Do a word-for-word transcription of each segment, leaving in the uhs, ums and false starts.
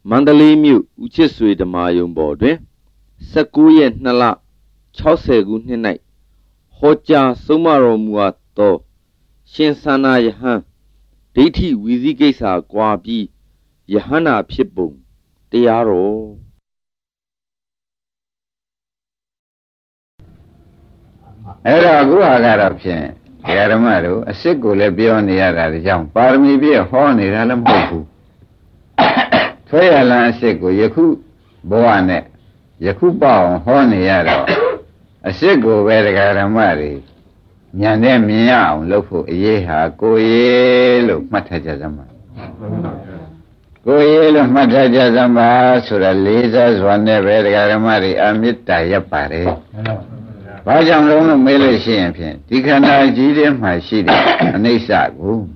Mandalay Mute, Uchesui the Mayum Bordre, Sakuya Nala, Chausegun Night, Hoja Sumaro Muato, Shinsana Yahan, Dati Wizigesa Guabi, Yahana Pipum, Diaro. Era Gua Garapin, Yaramaro, a sickle beyond the other young, Parmi be a horny Alam Hoku. Toyalan sickle, Yaku, Boane, Yaku Bao, horny yaro, a sickle where the Garamari, Yanem Miao, Lofu, Yeha, go ye, look, Matajazama. Go ye, look, Matajazama, so the lasers one never the Garamari, Amit Yapare. Bajam long mele champion, Dicana Gideon, my city, and they sat who.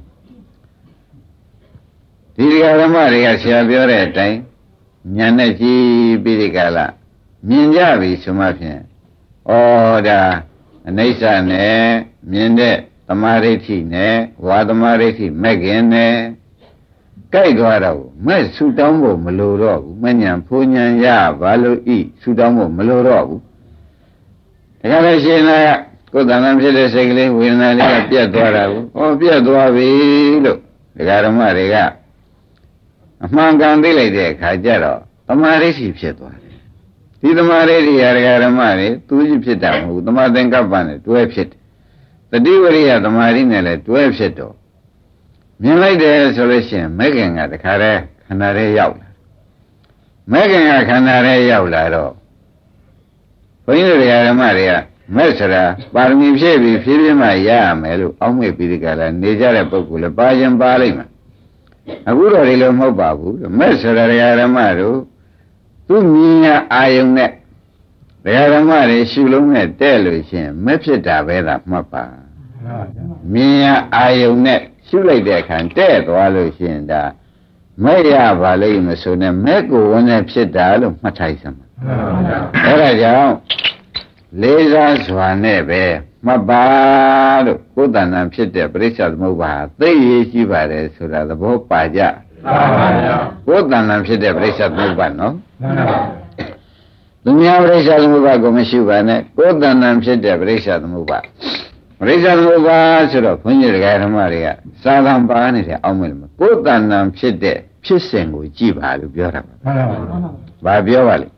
Digaramari, shall be already time. Yanaji Bidigala, Minjavi Sumapian. Oh, the Nasa ne, Minde, Tamariti ne, Wadamariti, Megan ne. Kaigaro, my Sudambo Maloro, Manyan Punyan Ya, Valu E, Sudambo Maloro. The Galatian, good and I'm secretly, we not appear to or appear to have look. The Garamariga. Among Gandhi, Kajaro, a Marisi Pieto. See the Marisi Garamari, two Gypsitam, the Martin Company, two Epsit. The delivery of the Marinelle, two Epsito. Merely the solution, making at the Care, Canare Yaula. Making a Canare Yaula. Finally, Maria, Mercera, Barmi Shebi, Filima Yamelu, Ome Pidicala, Nijara Pocula, Bajan Balima. A good Rilo Mobabu, Mercera Yaramaru, two Mina Ayone. The Yaramari, Shulum, Delusion, Mepseta Veda Mapa. Mina Ayone, Shulade can tell Walucinda. Maya Valima Suna, Meko, one Epseta, Mataisam. Era già Lesa Swanebe, ma bado, Kodana Pite, Precious Muba, they Shivare, so that the Bopaja. Kodana Pite, Precious Muba, no? The Mia Precious Muba Gomeshivane, Kodana Pite, Precious Muba. Precious Muba, so the Punja Maria, Salam Bani, Amil, Kodana Pite, Pissing with Jiva, Biora. Babiovali.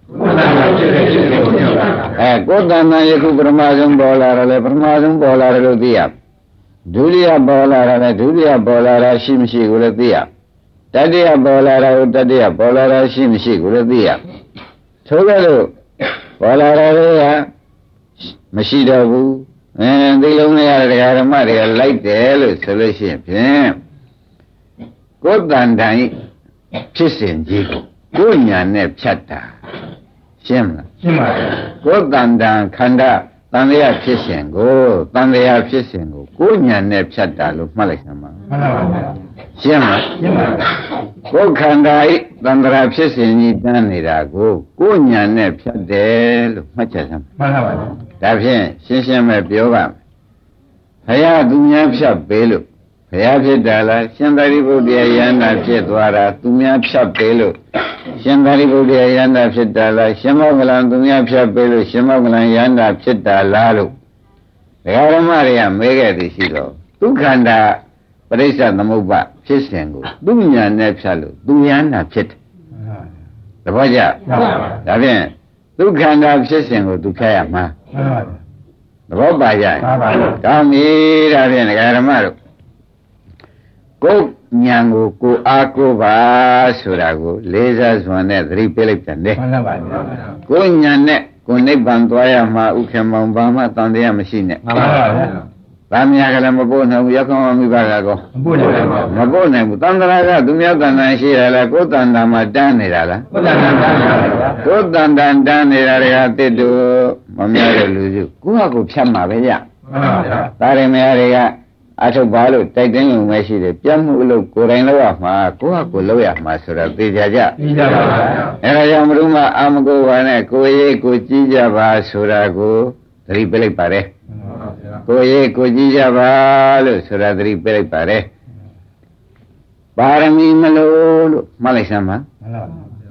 Eh, Kodana Yaku Pramazum Bolara, Pramazum Bolara Dia. Julia Bolara, Julia Bolara, Shimshi Uradia. Tadia Bolara, Tadia Bolara, Shimshi Uradia. Togalo, Bolara, Mashidabu, and the only other Maria like the Elu solution. Kodana Chissin Jigo. Gunya ne Chata. Shimla. Godanda Kanda, Tandea Pissingo, Tandea Pissingo, Gunya ne Chata, look Malakama. Shimla. Go Kandai, Tandra Pissin, Danida, go, Gunya ne Chade, look Machasam. Davin, Shisham Biova. Haya Dunya Psha Belu. Hayati Dala, Shandari Budia Yana Chetwara, Tumia Psapelo, Shandari Budia Yana Chetala, Shemagalan, Tumia Psapelo, Shemagalan Yana Chetalalu. The Aramaria Mega de Silo, Tukanda, Parisa Namuba, Chisengo, Dunya Nepsalu, Duyana Chet. The Baja, Davin, Tukanda Chisengo, Tukayama. The Baja, come here, Davin, Aramaro. Go Nyango, go Akuba, Surago, lasers one at three pelletande. Go Nyane, go Nebantoya, Ukemambama, Tandia machine. Ramiakamabona, Yakama Mibarago. Mabona, Tandara, Dumiatana, Shira, Kotanda, Madanera. Kotandan Danera, Tedo, Mamma Luzu, Kuaku Chama, Taremeria. Ato balu, taking Messi, the Piamu, Coreno, Coa, Master of Pijaja. And I am Ruma, Amago, and Koye, Kojija, Surago, Ripele Pare. Koye, Kojija, Sura, Ripele Pare. Parami Malo, Malisama.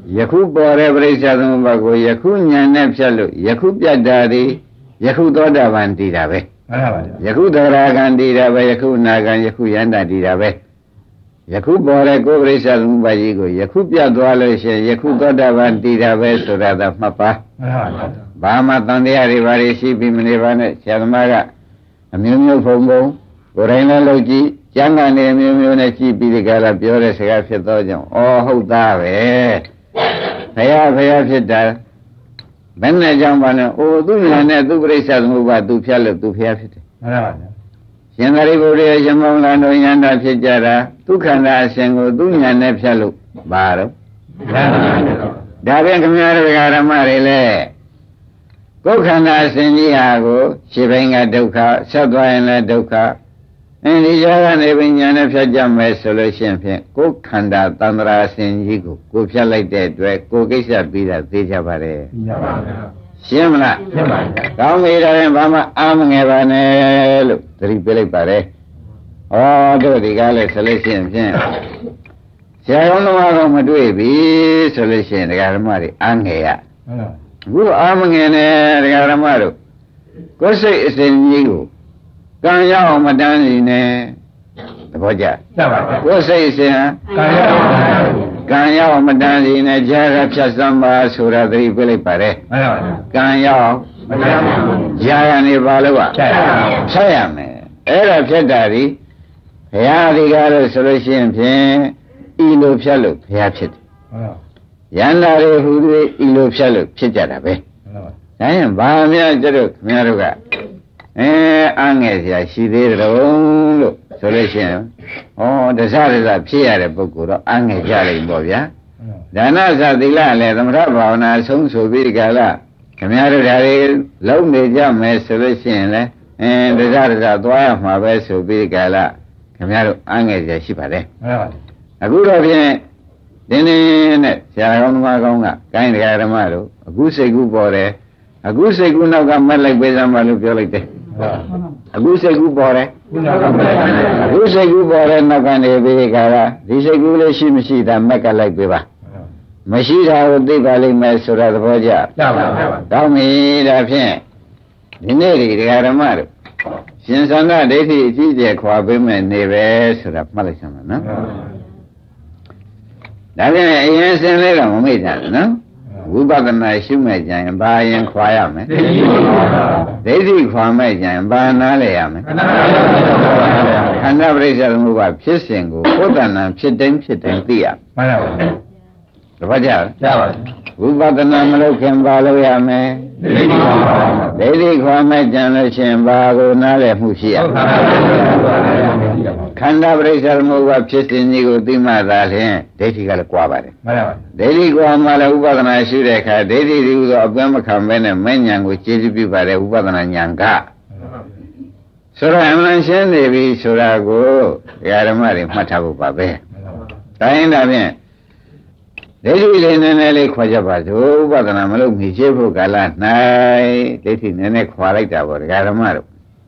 ယခုပေါ်တဲ့ပရိစ္ဆေသမုပ္ပါကိုယခုဉာဏ်နဲ့ဖြတ်လို့ယခုပြတ်တာဒီယခုသောတာပန်တည်တာပဲမှန်ပါပါယခုသရဂံတည်တာပဲယခုနာဂံယခုယန္တာတည်တာပဲယခုပေါ်တဲ့ကိုယ်ပရိစ္ဆေသမုပ္ပါကြီးကိုယခုပြတ်သွားလို့ရှိရင်ယခုသောတာပန်တည်တာပဲဆိုတာသာမှတ်ပါမှန်ပါပါဘာမှတန်တရားတွေဘာတွေရှိပြီးမနေပါနဲ့ဆရာသမားကအမျိုးမျိုးဖုံဖုံကိုယ်တိုင်လည်းလုပ်ကြည့်ကျမ်းဂန်တွေအမျိုးမျိုးနဲ့ကြည့်ပြီးဒီကလာပြောတဲ့စကားဖြစ်သောကြောင့်ဩဟုတ်သားပဲဘုရားဘုရားဖြစ်တာဘယ်နဲ့ကြောင့်ပါလဲအိုသူညာနဲ့သူပရိစ္ဆေသမုပ္ပါသူဖြတ်လို့သူဘုရားဖြစ်တယ်မှန်ပါပါရှင်သာရိပုတ္တရာရှင်မောင်လန်တို့ယန္တာဖြစ်ကြတာဒုက္ခန္တာအရှင်ကိုသူညာနဲ့ဖြတ်လို့ပါတော့ဒါပြန်ခမရတို့ဓမ္မတွေလည်းကိုယ်ခန္ဓာအစဉ်ကြီးဟာကိုခြေပိုင်းကဒုက္ခဆက်သွားရင်လည်းဒုက္ခအင်းဒီကြားကနေပညာနဲ့ဖြတ်ကြမယ်ဆိုလို့ရှိရင်ဖြင့်ကိုယ်ခန္ဓာတန္တရာအစဉ်ကြီးကိုကိုဖြတ်လိုက်တဲ့အတွက်ကိုယ်ကိစ္စပြီးတာသိကြပါတယ်သိပါပါဘုရားရှင်းမလားရှင်းပါပြီကောင်းပြီဒါရင်ဘာမှအာမငယ်ပါနဲ့လို့သတိပေးလိုက်ပါတယ်ဩတို့ဒီကားလဲဆိုလို့ရှိရင်ဖြင့်ဆရာတော်တော်ကမတွေ့ပြီဆိုလို့ရှိရင်ဒကာဓမ္မတွေအာငယ်ရဟုတ်အခုအာမငယ်နဲ့ဒကာဓမ္မတို့ကိုယ်စိတ်အစဉ်ကြီးကိုကံရအောင်မတန်းစီနဲ့သဘောကျကျပါပါကိုယ်စိတ်အစဉ်ကံရအောင်ကံရအောင်မတန်းစီနဲ့ကြာရဖြတ်စမ်းပါဆိုတာသတိပေးလိုက်ပါတယ်မှန်ပါပါကံရအောင်မတန်းစီကြာရနေပါလို့ကဖြတ်ရမယ်ဖြတ်ရမယ်အဲ့ဒါဖြတ်တာဒီဘုရားဒီကားလို့ဆိုလို့ရှိရင်ဖြင့်ဤလိုဖြတ်လို့ဘုရားဖြစ်တယ်ယန္တာတွေဟူသည်ဤလိုဖြတ်လို့ဖြစ်ကြတာပဲဒါရင်ဘာများကျတော့ခင်ဗျားတို့ကအဲအားငယ်စရာရှိသေးတယ်လို့ဆိုလို့ရှိရင်ဩတစရစဖြစ်ရတဲ့ပုဂ္ဂိုလ်တော့အားငယ်ကြလိမ့်ပေါ့ဗျာဒါနသသီလလည်းသမထဘာဝနာအဆုံးဆိုပြီးဒီကလာခင်ဗျားတို့ဒါတွေလုံးနေကြမယ်ဆိုလို့ရှိရင်လည်းအဲတစရစသွားရမှာပဲဆိုပြီးဒီကလာခင်ဗျားတို့အားငယ်စရာရှိပါတယ်အခုတော့ဖြင့်ဒီနေ့နဲ့ဆရာကောင်းသမားကောင်းကကိုင်းတရားဓမ္မတို့အခုစိတ်ကူးပေါ်တယ်အခုစိတ်ကူးနောက်ကမက်လိုက်ပေးစမ်းပါလို့ပြောလိုက်တယ်အခုစိတ်ကူးပေါ်တယ်အခုစိတ်ကူးပေါ်တယ်နောက်ကနေပြီးခါကဒီစိတ်ကူးလေးရှိမရှိတာမက်ကလိုက်ပေးပါမရှိတာကိုသိပါလိမ့်မယ်ဆိုတာသဘောကျကျပါပါကောင်းပြီဒါဖြင့်ဒီနေ့ဒီတရားဓမ္မတို့ရှင်သန္တာဒိဋ္ဌိအကြီးကျယ်ခွာပေးမယ်နေပဲဆိုတာမှတ်လိုက်စမ်းပါနော်ဒါပြန်အရင်စင်လေးတော့မမိတ်တာနော်ဝိပဿနာရှုမဲ့ကြရင်ဘာရင်ခွာရမယ်ဒိဋ္ဌိခွာမဲ့ကြရင်ဘာနာလဲရမယ်ခန္ဓာပရိစ္ဆေသမုပ္ပါဖြစ်စဉ်ကိုဘုဒ္ဓနာဖြစ်တိုင်းဖြစ်တိုင်းသိရမှန်ပါပါတပတ်ကြကြပါဝိပဿနာမလုပ်ခင်ဘာလုပ်ရမယ်ဒိဋ္ဌိခွာမဲ့ကြလို့ရှင်ဘာကိုနားလည်မှုရှိရခန္ဓာပရိစ္ဆေသမုပ္ပါဖြစ်စဉ်ကြီးကိုသိမှသာလျှင်ဒိဋ္ဌိကလည်းကွာပါတယ်မှန်ပါပါဒိဋ္ဌိကွာမှလည်းဥပဒနာရှိတဲ့အခါဒိဋ္ဌိဒီဥသောအပန်းမခံဘဲနဲ့မဲ့ဉာဏ်ကိုကျေစုပြုပါတယ်ဥပဒနာဉာဏ်ကဆိုတော့အမှန်ရှင်းနေပြီဆိုတာကိုဓမ္မတွေမှတ်ထားဖို့ပါပဲတိုင်းဒါဖြင့်ဒိဋ္ဌိလေးနည်းနည်းလေးခွာကြပါစို့ဥပဒနာမလုပ်မီရှိဖို့ကာလ၌ဒိဋ္ဌိနည်းနည်းခွာလိုက်တာပေါ့ဓမ္မတို့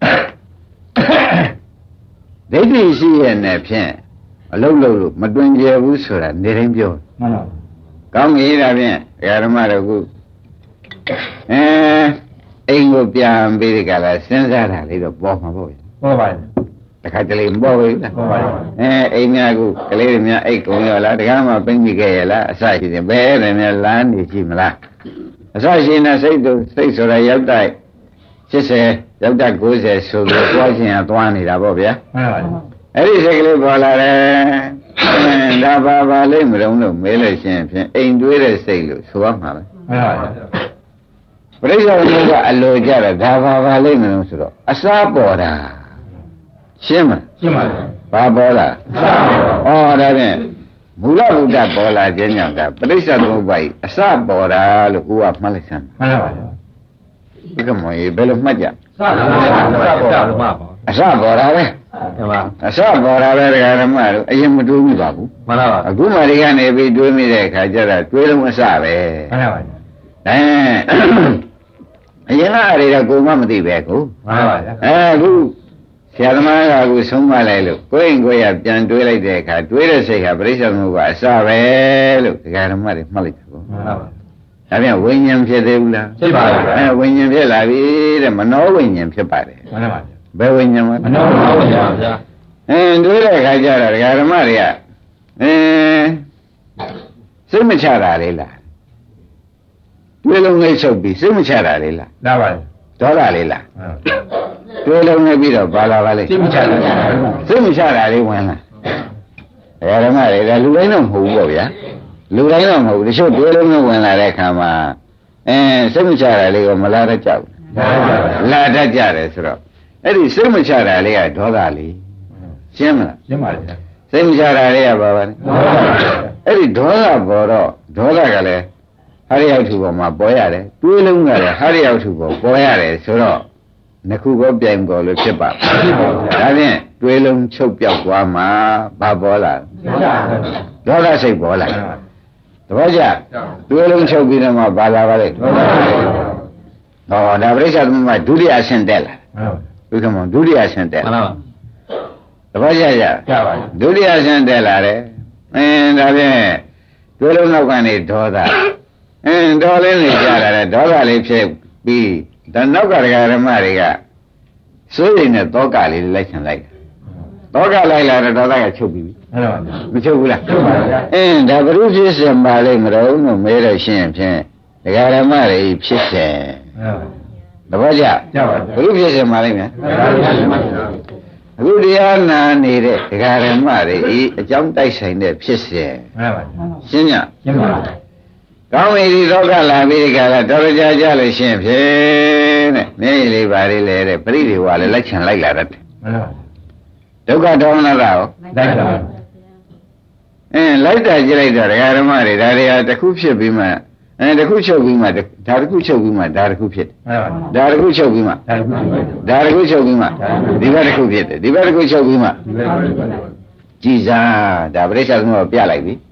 ဒိဋ္ဌိရှိရဲ့နဲ့ဖြင့်အလုံးလုံးလို့မတွင်ကြဘူးဆိုတာနေတိုင်းပြောမှန်ပါကောင်းပြီဒါဖြင့်ဓမ္မတို့ကအဲအိမ်ကိုပြန်ပြီးဒီကလာစဉ်းစားတာလေးတော့ပေါ်မှာပေါ့ပေါ်ပါတယ်တခါတလေမပေါ်ဘူးလားပေါ်ပါတယ်အဲအိမ်များကကလေးတွေများအိတ်ကုန်ရောလားတခါမှပြင်ပြီးခဲ့ရလားအစရှိတယ်ဘယ်နဲ့များလမ်းနေရှိမလားအစရှိနေစိတ်တို့စိတ်ဆိုတာရောက်တိုက်၈၀ရောက်တိုက်၉၀ဆိုပြီးသွားခြင်းကသွားနေတာပေါ့ဗျာမှန်ပါတယ်အဲ့ဒီစိတ်ကလေးပေါ်လာတယ်ဒါပါပါလိမ့်မလို့လို့မေးလို့ရှိရင်ဖြင့်အိမ်တွေးတဲ့စိတ်လို့ဆိုရမှာပဲမှန်ပါတယ်ပရိစ္ဆေသမုပ္ပါအလိုကြတာဒါပါပါလိမ့်မလို့ဆိုတော့အစားပေါ်တာရှင်းမလားရှင်းပါပြီဘာပေါ်လာဩဒါဖြင့်မူလဘုဒ္ဓပေါ်လာခြင်းကြောင့်ဒါပရိစ္ဆေသမုပ္ပါကြီးအစပေါ်တာလို့ကိုကမှတ်လိုက်စမ်းမှန်ပါပါဒီကမောဘယ်လိုမှတ်ကြစပေါ်တာအစပေါ်တာပဲမှန်ပါအစပေါ်တာပဲဒကာဓမ္မတို့အရင်မတွေးမိပါဘူးမှန်ပါပါအခုမှဒီကနေပြီးတွေးမိတဲ့အခါကျတော့တွေးလုံးအစပဲမှန်ပါပါအဲအရင်ကအရေတော့ကိုမှမသိပဲကိုမှန်ပါပါအဲအခုဆဆရာသမားကအခုဆုံးမလိုက်လို့ကိုယ်ရင်ကိုယ်ရပြန်တွေးလိုက်တဲ့အခါတွေးတဲ့စိတ်ကပြိဿမှုကအစပဲလို့ဒကာဓမ္မတွေမှတ်လိုက်တာပေါ့မှန်ပါပါဒါပြန်ဝိညာဉ်ဖြစ်သေးဘူးလားဖြစ်ပါဘူးအဲဝိညာဉ်ဖြစ်လာပြီတဲ့မနောဝိညာဉ်ဖြစ်ပါတယ်မှန်ပါပါဘယ်ဝိညာဉ်မနောဝိညာဉ်ပါဗျာအင်းတွေးတဲ့အခါကျတော့ဒကာဓမ္မတွေကအင်းစိတ်မချတာလေလားတွေးလုံးလေးချုပ်ပြီးစိတ်မချတာလေလားမှန်ပါဒေါသလေးလားတွေးလုံးနေပြီးတော့ဘာလာပါလဲစိတ်မချတာစိတ်မချတာလေးဝင်လာဒကာဓမ္မတွေကလူတိုင်းတော့မဟုတ်ဘူးပေါ့ဗျာလူတိုင်းတော့မဟုတ်ဘူးတချို့တွေးလုံးနဲ့ဝင်လာတဲ့အခါမှာအဲစိတ်မချတာလေးကမလာတတ်ကြဘူးလာတတ်ကြတယ်ဆိုတော့အဲ့ဒီစိတ်မချတာလေးကဒေါသလေးရှင်းမလားရှင်းပါပြီစိတ်မချတာလေးကဘာပါလဲအဲ့ဒီဒေါသပေါ်တော့ဒေါသကလည်းဟာရရောက်ထုပေါ်မှာပေါ်ရတယ်တွေးလုံးကလည်းဟာရရောက်ထုပေါ်ပေါ်ရတယ်ဆိုတော့နှစ်ခုကိုပြိုင်ပေါ်လို့ဖြစ်ပါဒါဖြင့်တွေးလုံးချုပ်ပြောက်သွားမှာဘာပေါ်လာဒေါသစိတ်ပေါ်လာသဘောကျတွေးလုံးချုပ်ပြီးတော့မှဘာလာပါလဲဟောဒါပရိစ္ဆေသမုပ္ပါဒုတိယအဆင့်တက်လာဟုတ်ကဲ့မောဒုတိယအဆင့်တက်လာသဘောကျကြဒုတိယအဆင့်တက်လာတယ်အင်းဒါဖြင့်တွေးလုံးနောက်ကနေဒေါသအင်းဒေါ်လေးနေကြလာတယ်ဒေါသလေးဖြစ်ပြီးဒါနောက်ကဒကာဓမ္မတွေကစိုးရိမ်တဲ့တောကလေးလိုက်ချင်လိုက်တောကလိုက်လာတော့ဒေါသကချုပ်ပြီးပြီမချုပ်ဘူးလားချုပ်ပါဗျာအင်းဒါဘုရုဖြစ်စင်ပါလိမ့်မလို့လို့မဲတော့ရှင်းဖြင့်ဒကာဓမ္မတွေဖြစ်စင်သဘောကျဘုရုဖြစ်စင်ပါလိမ့်မယ်အခုတရားနာနေတဲ့ဒကာဓမ္မတွေဤအကြောင်းတိုက်ဆိုင်တဲ့ဖြစ်စင်ရှင်းညရှင်းပါကောင်းပြီဒီဒုက္ခလာပြီးဒီကလာတော်ကြကြလို့ရှင်းဖြင့်တဲ့မျက်ရည်လေးပါလေးလေတဲ့ပရိဒီဝါလည်းလိုက်ချင်လိုက်လာတတ်တယ်ဒုက္ခဒေါမနတာရောလိုက်တာအင်းလိုက်တာကြည့်လိုက်တော့ဒကာဓမ္မတွေဒါတွေဟာတစ်ခုဖြစ်ပြီးမှအဲတစ်ခုချုပ်ပြီးမှဒါတစ်ခုချုပ်ပြီးမှဒါတစ်ခုဖြစ်တယ်ဒါတစ်ခုချုပ်ပြီးမှဒါတစ်ခုချုပ်ပြီးမှဒီဘက်တစ်ခုဖြစ်တယ်ဒီဘက်တစ်ခုချုပ်ပြီးမှကြည်စားဒါပရိစ္ဆေသမုပ္ပါပြလိုက်ပြီ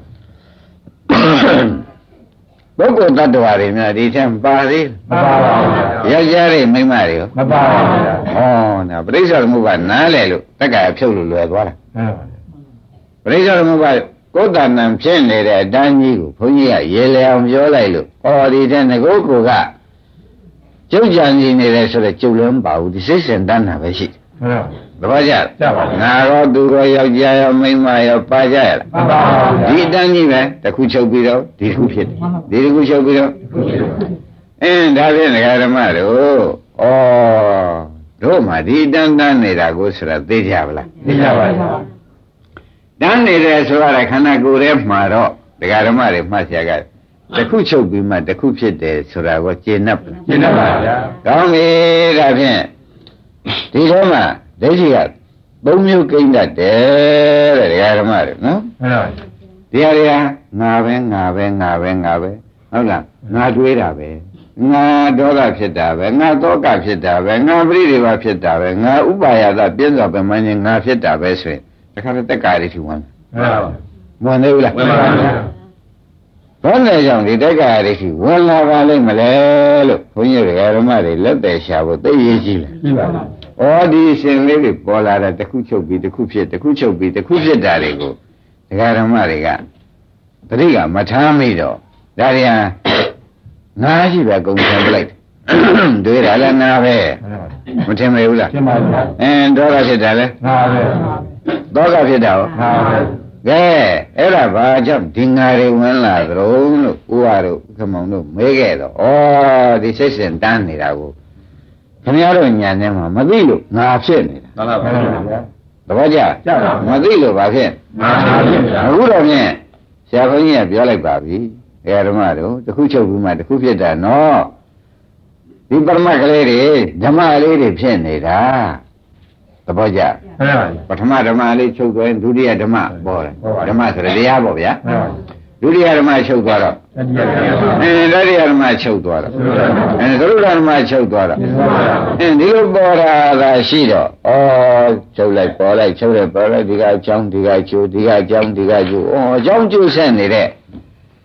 ပုဂ္ဂိုလ်တ attva တွေများဒီထက်ပါသေးမပါပါဘူးယောက်ျားတွေမိန်းမတွေရောမပါပါဘူးဟောဒါပရိစ္ဆေသမုပ္ပါနားလေလို့တက္ကရာဖြုတ်လို့လွယ်သွားတာပရိစ္ဆေသမုပ္ပါကိုယ်တဏ္ဏဖြစ်နေတဲ့အတန်းကြီးကိုဘုန်းကြီးကရေလေအောင်ပြောလိုက်လို့ဩဒီတဲ့ငကိုကိုကကျုပ်ကြံနေနေတယ်ဆိုတော့ကျုပ်လည်းမပါဘူးဒီစိတ်စင်တန်းတာပဲရှိတယ်သဘောကျငါရောသူရောယောက်ျားရောမိန်းမရောပါကြရလားမပါဘူးဒီတန်းကြီးပဲတစ်ခုချုပ်ပြီးတော့ဒီတစ်ခုဖြစ်တယ်ဒီတစ်ခုချုပ်ပြီးတော့အင်းဒါဖြင့်ဒကာဓမ္မတို့ဩတို့မှဒီတန်းတန်းနေတာကိုဆိုတာသိကြပါလားသိကြပါဘူးတန်းနေတယ်ဆိုရတဲ့ခန္ဓာကိုယ်ထဲမှာတော့ဒကာဓမ္မတွေမှတ်เสียကတစ်ခုချုပ်ပြီးမှတစ်ခုဖြစ်တယ်ဆိုတာကိုကျေနပ်ပါကျေနပ်ပါဗျာကောင်းပြီဒါဖြင့်ဒီထဲမှာဒိဋ္ဌိကသုံးမျိုးကိန်းတတ်တယ်တဲ့ဒကာဓမ္မတွေနော်မှန်ပါဒီဟာတွေကငါပဲငါပဲငါပဲငါပဲဟုတ်လားငါတွေးတာပဲငါဒေါသဖြစ်တာပဲငါသောကဖြစ်တာပဲငါပရိဒီဝဖြစ်တာပဲငါဥပါယသပြင်းစွာပဲမှန်းရင်ငါဖြစ်တာပဲဆိုရင်တခါတည်းတက်ကာရီထူဝင်မှန်ပါမဝင်သေးဘူးလားမှန်ပါဗျာဘာနဲ့ကြောင့်ဒီတက်ကာရီထူဝင်လာပါလိမ့်မလဲလို့ဘုန်းကြီးတွေကဓမ္မတွေလက်သက်ရှာဖို့သိရေးကြည့်လားမှန်ပါဩဒီရှင်လေးတွေပေါ်လာတဲ့တစ်ခုချုပ်ပြီးတစ်ခုဖြစ်တစ်ခုချုပ်ပြီးတစ်ခုဖြစ်တာတွေကိုဒကာဓမ္မတွေကတတိကမထားမိတော့ဒါတွေဟာငါရှိပဲကုန်ထင်ပလိုက်တွေးတာလည်းငါပဲမထင်မေဘူးလားထင်ပါဘူးအင်းဒေါသဖြစ်တာလဲငါပဲဒေါသဖြစ်တာရောငါပဲကဲအဲ့ဒါဘာကြောင့်ဒီငါတွေဝင်လာကြုံလို့ဥပါတို့ခမောင်တို့မေးခဲ့တော့ဩဒီစိတ်စဉ်တန်းနေတာကိုခင်ဗျားတို့ညာထဲမှာမသိလို့ငါဖြစ်နေတာမှန်ပါဗျာသဘောကျမသိလို့ဘာဖြစ်ငါဖြစ်နေတာအခုတော့ဖြင့်ဆရာဘုန်းကြီးကပြောလိုက်ပါပြီဓမ္မတို့တစ်ခုချုပ်ပြီးမှတစ်ခုဖြစ်တာနော်ဒီပရမတ်ကလေးတွေဓမ္မလေးတွေဖြစ်နေတာသဘောကျပထမဓမ္မလေးချုပ်သွားရင်ဒုတိယဓမ္မပေါ်တယ်ဓမ္မဆိုတဲ့တရားပေါ့ဗျာဒုတိယဓမ္မချုပ်သွားတော့အင်းတတိယဓမ္မချုပ်သွားတော့အင်းသရုပ်ဓမ္မချုပ်သွားတော့အင်းဒီလိုပေါ်တာသာရှိတော့ဩချုပ်လိုက်ပေါ်လိုက်ချုပ်လိုက်ပေါ်လိုက်ဒီကအကြောင်းဒီကကျိုးဒီကအကြောင်းဒီကကျိုးဩအကြောင်းကျိုးဆက်နေတဲ့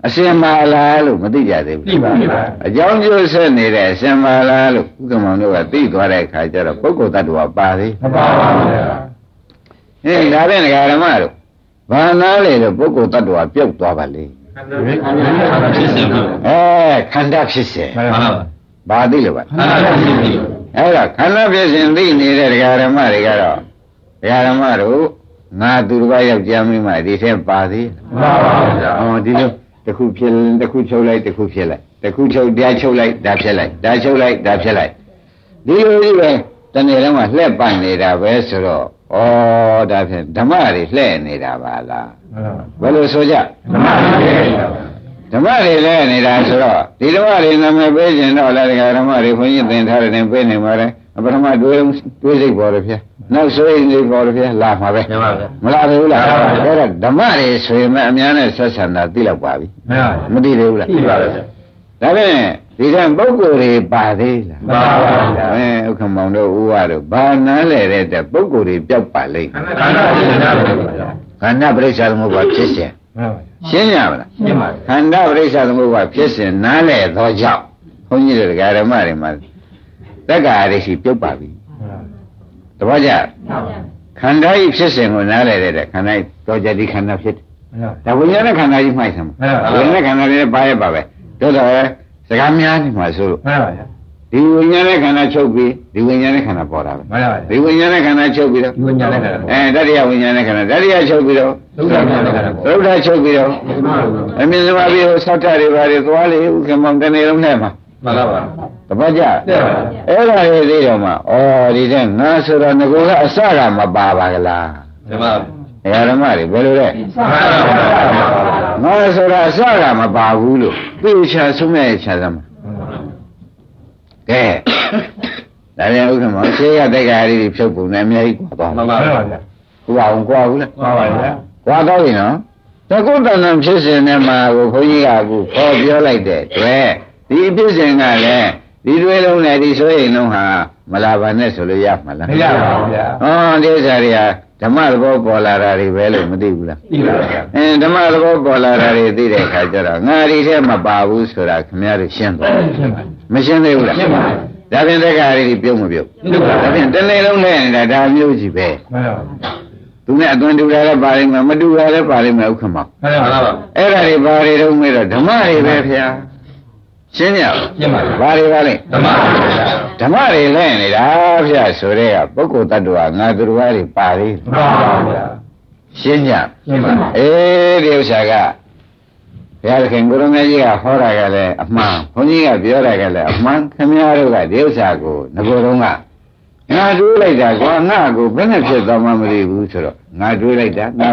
အစင်မာလားလို့မသိကြသေးဘူးသိပါပါအကြောင်းကျိုးဆက်နေတဲ့အစင်မာလားလို့ဥက္ကမောင်တို့ကသိသွားတဲ့အခါကျတော့ပုဂ္ဂိုလ်တ attva ပါသေးမပါပါဘူးဗျာဟင်ဒါဖြင့်ဓမ္မတို့ဘာနာလေလို့ပုဂ္ဂိုလ်တ attva ပြုတ်သွားပါလေအဲခန္ဓာဖြစ်စေမှန်ပါပါဘာသိလို့ပါခန္ဓာဖြစ်စေအဲ့ဒါခန္ဓာဖြစ်စဉ်သိနေတဲ့ဓမ္မတွေကတော့ဓမ္မတို့ငါသူတစ်ပါးယောက်ျားမိန်းမဒီထဲပါသေးမှန်ပါပါဗျာဟောဒီလိုတစ်ခုဖြစ်တစ်ခုချုပ်လိုက်တစ်ခုဖြစ်လိုက်တစ်ခုချုပ်တရားချုပ်လိုက်ဒါဖြစ်လိုက်ဒါချုပ်လိုက်ဒါဖြစ်လိုက်ဒီလိုကြီးပဲတနေ့လုံးကလှည့်ပတ်နေတာပဲဆိုတော့ဩဒါဖြင့်ဓမ္မတွေလှည့်နေတာပါလားဘယ်လိုဆိုကြဓမ္မတွေလှည့်နေတာပါဓမ္မတွေလှည့်နေတာဆိုတော့ဒီဓမ္မတွေနာမည်ပေးခြင်းတော့လည်းဓမ္မတွေခွင့်ရသင်ထားတယ်နဲ့ပေးနေပါလေပထမတွေးတွေးစိတ်ပေါ်တယ်ဗျာနောက်ဆိုရင်ဒီပေါ်တယ်ဗျာလာမှာပဲမလာဘူးလားအဲ့ဒါဓမ္မတွေဆိုရင်အများနဲ့ဆက်ဆံတာသိလောက်ပါပြီမသိသေးဘူးလားသိပါပါဒါဖြင့်ဒီကံပုဂ္ဂိုလ်တွေပါသေးလားပါပါအဲဥက္ကမောင်တို့ဥဝါတို့ဘာနားလဲတဲ့ပုဂ္ဂိုလ်တွေပြောက်ပါလိမ့်ခန္ဓာခန္ဓာပရိစ္ဆာသမုပ္ပါဖြစ်စဉ်ရှင်းရပါလားရှင်းပါခန္ဓာပရိစ္ဆာသမုပ္ပါဖြစ်စဉ်နားလဲသောကြောင့်ဘုန်းကြီးတို့ဓမ္မတွေမှာတက္ကာရိရှိပြုတ်ပါပြီတပည့်ကြခန္ဓာဤဖြစ်စဉ်ကိုနားလဲတဲ့ခန္ဓာတော်ကြတိခန္ဓာဖြစ်တယ်ဒါဝိညာဉ်နဲ့ခန္ဓာကြီးမှိုက်ဆံဝိညာဉ်နဲ့ခန္ဓာလေးပါရဲ့ပါပဲတို့တော့စကားများနေမှာဆိုလို့မှန်ပါဗျာဒီဝိညာဉ်နဲ့ခန္ဓာချုပ်ပြီးဒီဝိညာဉ်နဲ့ခန္ဓာပေါ်တာပဲမှန်ပါဗျာဒီဝိညာဉ်နဲ့ခန္ဓာချုပ်ပြီးတော့ဒီဝိညာဉ်နဲ့ခန္ဓာအဲတတိယဝိညာဉ်နဲ့ခန္ဓာတတိယချုပ်ပြီးတော့သုဒ္ဓခန္ဓာသုဒ္ဓချုပ်ပြီးတော့အမြင်စမပြီးဟိုဆောက်တာတွေပါတွေသွားလေဥက္ကမောင်တနေ့လုံးနဲ့မှာမှန်ပါပါတပတ်ကြအဲ့ဒါလေးသိတော့မှဩဒီတဲ့ငါဆိုတော့ငကိုကအစကမပါပါကလားဓမ္မဓမ္မတွေဘယ်လိုလဲငါဆိုတော့အစကမပါဘူးလို့သိချာဆုံးမဲ့ချာသမှာကဲဒါပြန်ဥက္ကမောရှေးရတဲ့ကာရီဖြုတ်ပုံနဲ့အများကြီးကွာသွားမှန်ပါပါဗျာဟိုအောင်ကွာဘူးလားကွာပါဗျာကွာတော့ပြီနော်တကုတ္တနံဖြစ်စဉ်နဲ့မှာကိုခွန်ကြီးကအခုခေါ်ပြောလိုက်တဲ့တွေ့ဒီဖြစ်စဉ်ကလည်းဒီတွေလုံးနဲ့ဒီဆိုရင်လုံးဟာမလာပါနဲ့ဆိုလို့ရမှာလားမရပါဘူးဗျာဟောဒီဥစ္စာတွေကဓမ္မသဘောပေါ်လာတာတွေပဲလို့မသိဘူးလားသိပါဗျာအင်းဓမ္မသဘောပေါ်လာတာတွေသိတဲ့အခါကျတော့ငါဒီထဲမပါဘူးဆိုတာခင်ဗျားတို့ရှင်းသွားမရှင်းသေးဘူးလားရှင်းပါဒါဖြင့်တက္ကရာတွေပြုံးမပြုံးဒါဖြင့်တနေ့လုံးလဲနေတာဒါမျိုးကြီးပဲမှန်ပါဗျာသူနဲ့အသွင်တူတာလည်းပါလိမ့်မယ်မတူတာလည်းပါလိမ့်မယ်ဥက္ကမောင်မှန်ပါပါအဲ့ဒါတွေဘာတွေတော့မေးတော့ဓမ္မတွေပဲဗျာရှင်းရရှင်းပါဘာတွေပါလဲဓမ္မဓမ္မတွေလဲနေတာဗျာဆိုတဲ့ကပုဂ္ဂိုလ်တ attva ငါသူတော်တွေပါသေးမှန်ပါဗျာရှင်းကြရှင်းပါအေးဒီဥစ္စာကဘုရားခင်ကိုရမကြီးကဟောတာကလည်းအမှန်ဘုန်းကြီးကပြောတာကလည်းအမှန်ခင်ဗျားတို့ကဒီဥစ္စာကိုငကိုယ်တော်ကငါတွေးလိုက်တာကွာငါကိုဘယ်နဲ့ဖြစ်သွားမှမသိဘူးဆိုတော့ငါတွေးလိုက်တာငါ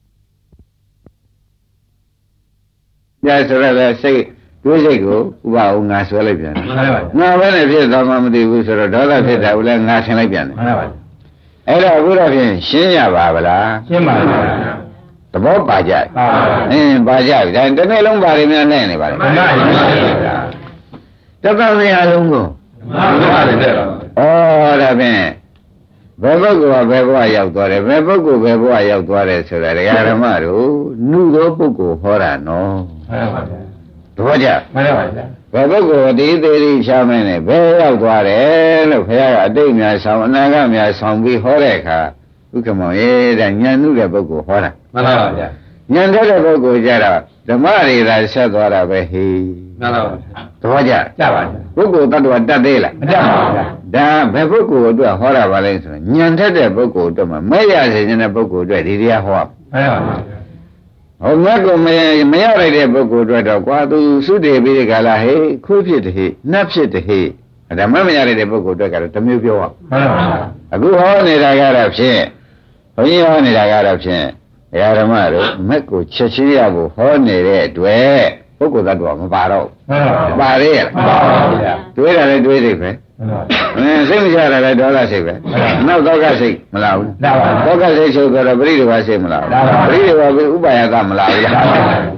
ကြဆိုရတဲ့စိတ်တွေးစိတ်ကိုဥပအောင်ငါဆွဲလိုက်ပြန်တယ်ငါဘယ်နဲ့ဖြစ်သွားမှမသိဘူးဆိုတော့ဒေါသဖြစ်တာကိုလည်းငါဆင်လိုက်ပြန်တယ်အဲ့တော့အခုတော့ဖြင့်ရှင်းရပါဗလားရှင်းပါပါသဘောပါကြပါအင်းပါကြပြီဒါတနေ့လုံးပါရများနဲ့နေပါလေမှန်ပါပါတပတ်မရလုံးကိုမှန်ပါပါတယ်တဲ့ဩဒါဖြင့်ဘယ်ပုဂ္ဂိုလ်ကဘယ်ဘဝရောက်သွားတယ်ဘယ်ပုဂ္ဂိုလ်ဘယ်ဘဝရောက်သွားတယ်ဆိုတာဒကာဓမ္မတို့နှုသောပုဂ္ဂိုလ်ဟောတာနော်မှန်ပါပါသဘောကျမှန်ပါဗျာဘယ်ပုဂ္ဂိုလ်ဒီသေးသေးချမ်းမင်းနဲ့ဘယ်ရောက်သွားတယ်လို့ဘုရားကအတိတ်များဆောင်အနာဂတ်များဆောင်ပြီးဟောတဲ့အခါဥက္ကမောရေးတဲ့ဉာဏ်နုတဲ့ပုဂ္ဂိုလ်ဟောတာမှန်ပါဗျာဉာဏ်တဲ့ပုဂ္ဂိုလ်ကြတော့ဓမ္မတွေသာဆက်သွားတာပဲဟေးမှန်ပါဗျာသဘောကျကျပါဗျာပုဂ္ဂိုလ်တ attva တတ်သေးလားမတတ်ပါဘူးဗျာဒါဘယ်ပုဂ္ဂိုလ်အတွက်ဟောတာပါလဲဆိုတော့ဉာဏ်ထက်တဲ့ပုဂ္ဂိုလ်အတွက်မှမဲ့ရစေခြင်းတဲ့ပုဂ္ဂိုလ်အတွက်ဒီတရားဟောမှန်ပါဗျာဟောငါကမမရလိုက်တဲ့ပုဂ္ဂိုလ်တွေတော့ကွာသူသုတေပြီးတဲ့ကလာဟေးခိုးဖြစ်တဲ့ဟေးနှက်ဖြစ်တဲ့ဟေးဓမ္မမရလိုက်တဲ့ပုဂ္ဂိုလ်တွေကတော့တမျိုးပြောအောင်မှန်ပါပါအခုဟောနေတာကတော့ဖြင့်ဘုန်းကြီးဟောနေတာကတော့ဖြင့်ဘုရားဓမ္မတို့မက်ကိုချက်ချင်းရဖို့ဟောနေတဲ့အတွက်ပုဂ္ဂိုလ်သတ္တဝါမပါတော့မှန်ပါပါရဲ့မှန်ပါပါဗျာတွေးတာလည်းတွေးစိတ်ပဲအင်းစိတ်မချတာလည်းဒေါသစိတ်ပဲနောက်သောကစိတ်မလာဘူးသောကစိတ်ဆိုတော့ပရိဒေဝစိတ်မလာဘူးပရိဒေဝကဥပါယကမလာဘူးဒါ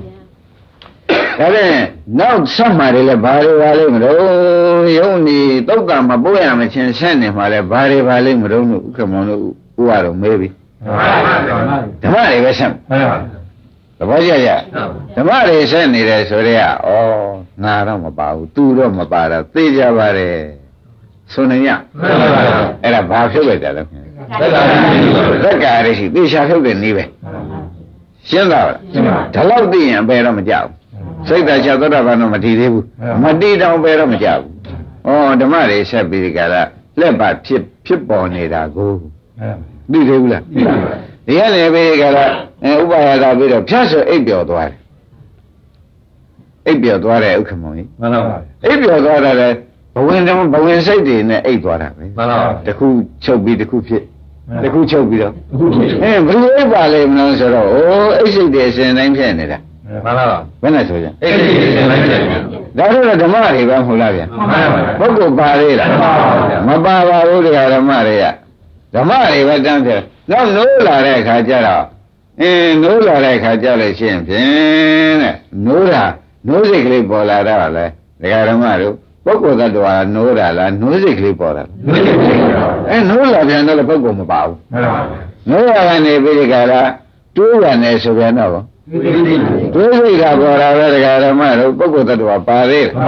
ဖြင့်နောက်ဆက်မှာတွေလည်းဘာတွေပါလိမ့်မလို့ယုံနေတုတ်ကမပို့ရမချင်းဆက်နေမှာလည်းဘာတွေပါလိမ့်မလို့ဥက္ကမောတို့ဥပါတော်မေးပြီဓမ္မတွေပဲဆက်သဘောကျကြဓမ္မတွေဆက်နေတယ်ဆိုတော့ဩငါတော့မပါဘူးသူတော့မပါတော့သိကြပါတယ်ဆိုနေရအဲ့ဒါဘာဖြုတ်လိုက်တာလဲသက္ကာရိရှိသေချာဖြုတ်တဲ့နည်းပဲရှင်းလားဒါတော့သိရင်ဘယ်တော့မကြောက်စိတ်တချသောတာပန်တော့မတည်သေးဘူးမတည်တော့ဘယ်တော့မကြောက်ဘူးဩဓမ္မတွေဆက်ပြီးကြလားလက်ပါဖြစ်ဖြစ်ပေါ်နေတာကိုသိသေးဘူးလားဒီကနေ့ပဲကြလားဥပါယသာပြီးတော့ဖြတ်ဆိုအိပ်ပျော်သွားတယ်အိပ်ပျော်သွားတယ်ဥက္ကမောင်ကြီးမှန်ပါပါအိပ်ပျော်သွားတယ်ဘဝင်တဘဝင်စိတ်တွေနဲ့အိပ်သွားတာပဲမှန်ပါပါတခုချုပ်ပြီးတခုဖြစ်တခုချုပ်ပြီးတော့အဲဘယ်လိုအိပ်ပါလဲမလို့ဆိုတော့အိုးအိပ်စိတ်တွေအစဉ်တိုင်းဖြစ်နေတာမှန်ပါပါဘယ်နဲ့ဆိုကြအိပ်စိတ်တွေအစဉ်တိုင်းဖြစ်နေတာဒါတော့ဓမ္မတွေပဲမဟုတ်လားဗျာမှန်ပါပါပုဂ္ဂိုလ်ပါသေးလားမပါပါဘူးတရားဓမ္မတွေကဓမ္မတွေပဲတန်းဖြစ်တော့နိုးလာတဲ့အခါကျတော့အင်းနိုးလာတဲ့အခါကျလို့ရှိရင်ဖြင့်တဲ့နိုးတာနိုးစိတ်ကလေးပေါ်လာတော့လေတရားဓမ္မတို့ပုဂ္ဂိုလ်သတ္တဝါနိုးတာလားနိုးစိတ်ကလေးပေါ်တာအဲနိုးလာပြန်တော့ပုဂ္ဂိုလ်မပါဘူးနိုးရကနေပြီးဒီကလာတွေးရတယ်ဆိုပြန်တော့တွေးစိတ်ကပေါ်လာပဲတရားဓမ္မတို့ပုဂ္ဂိုလ်သတ္တဝါပါသေးတယ်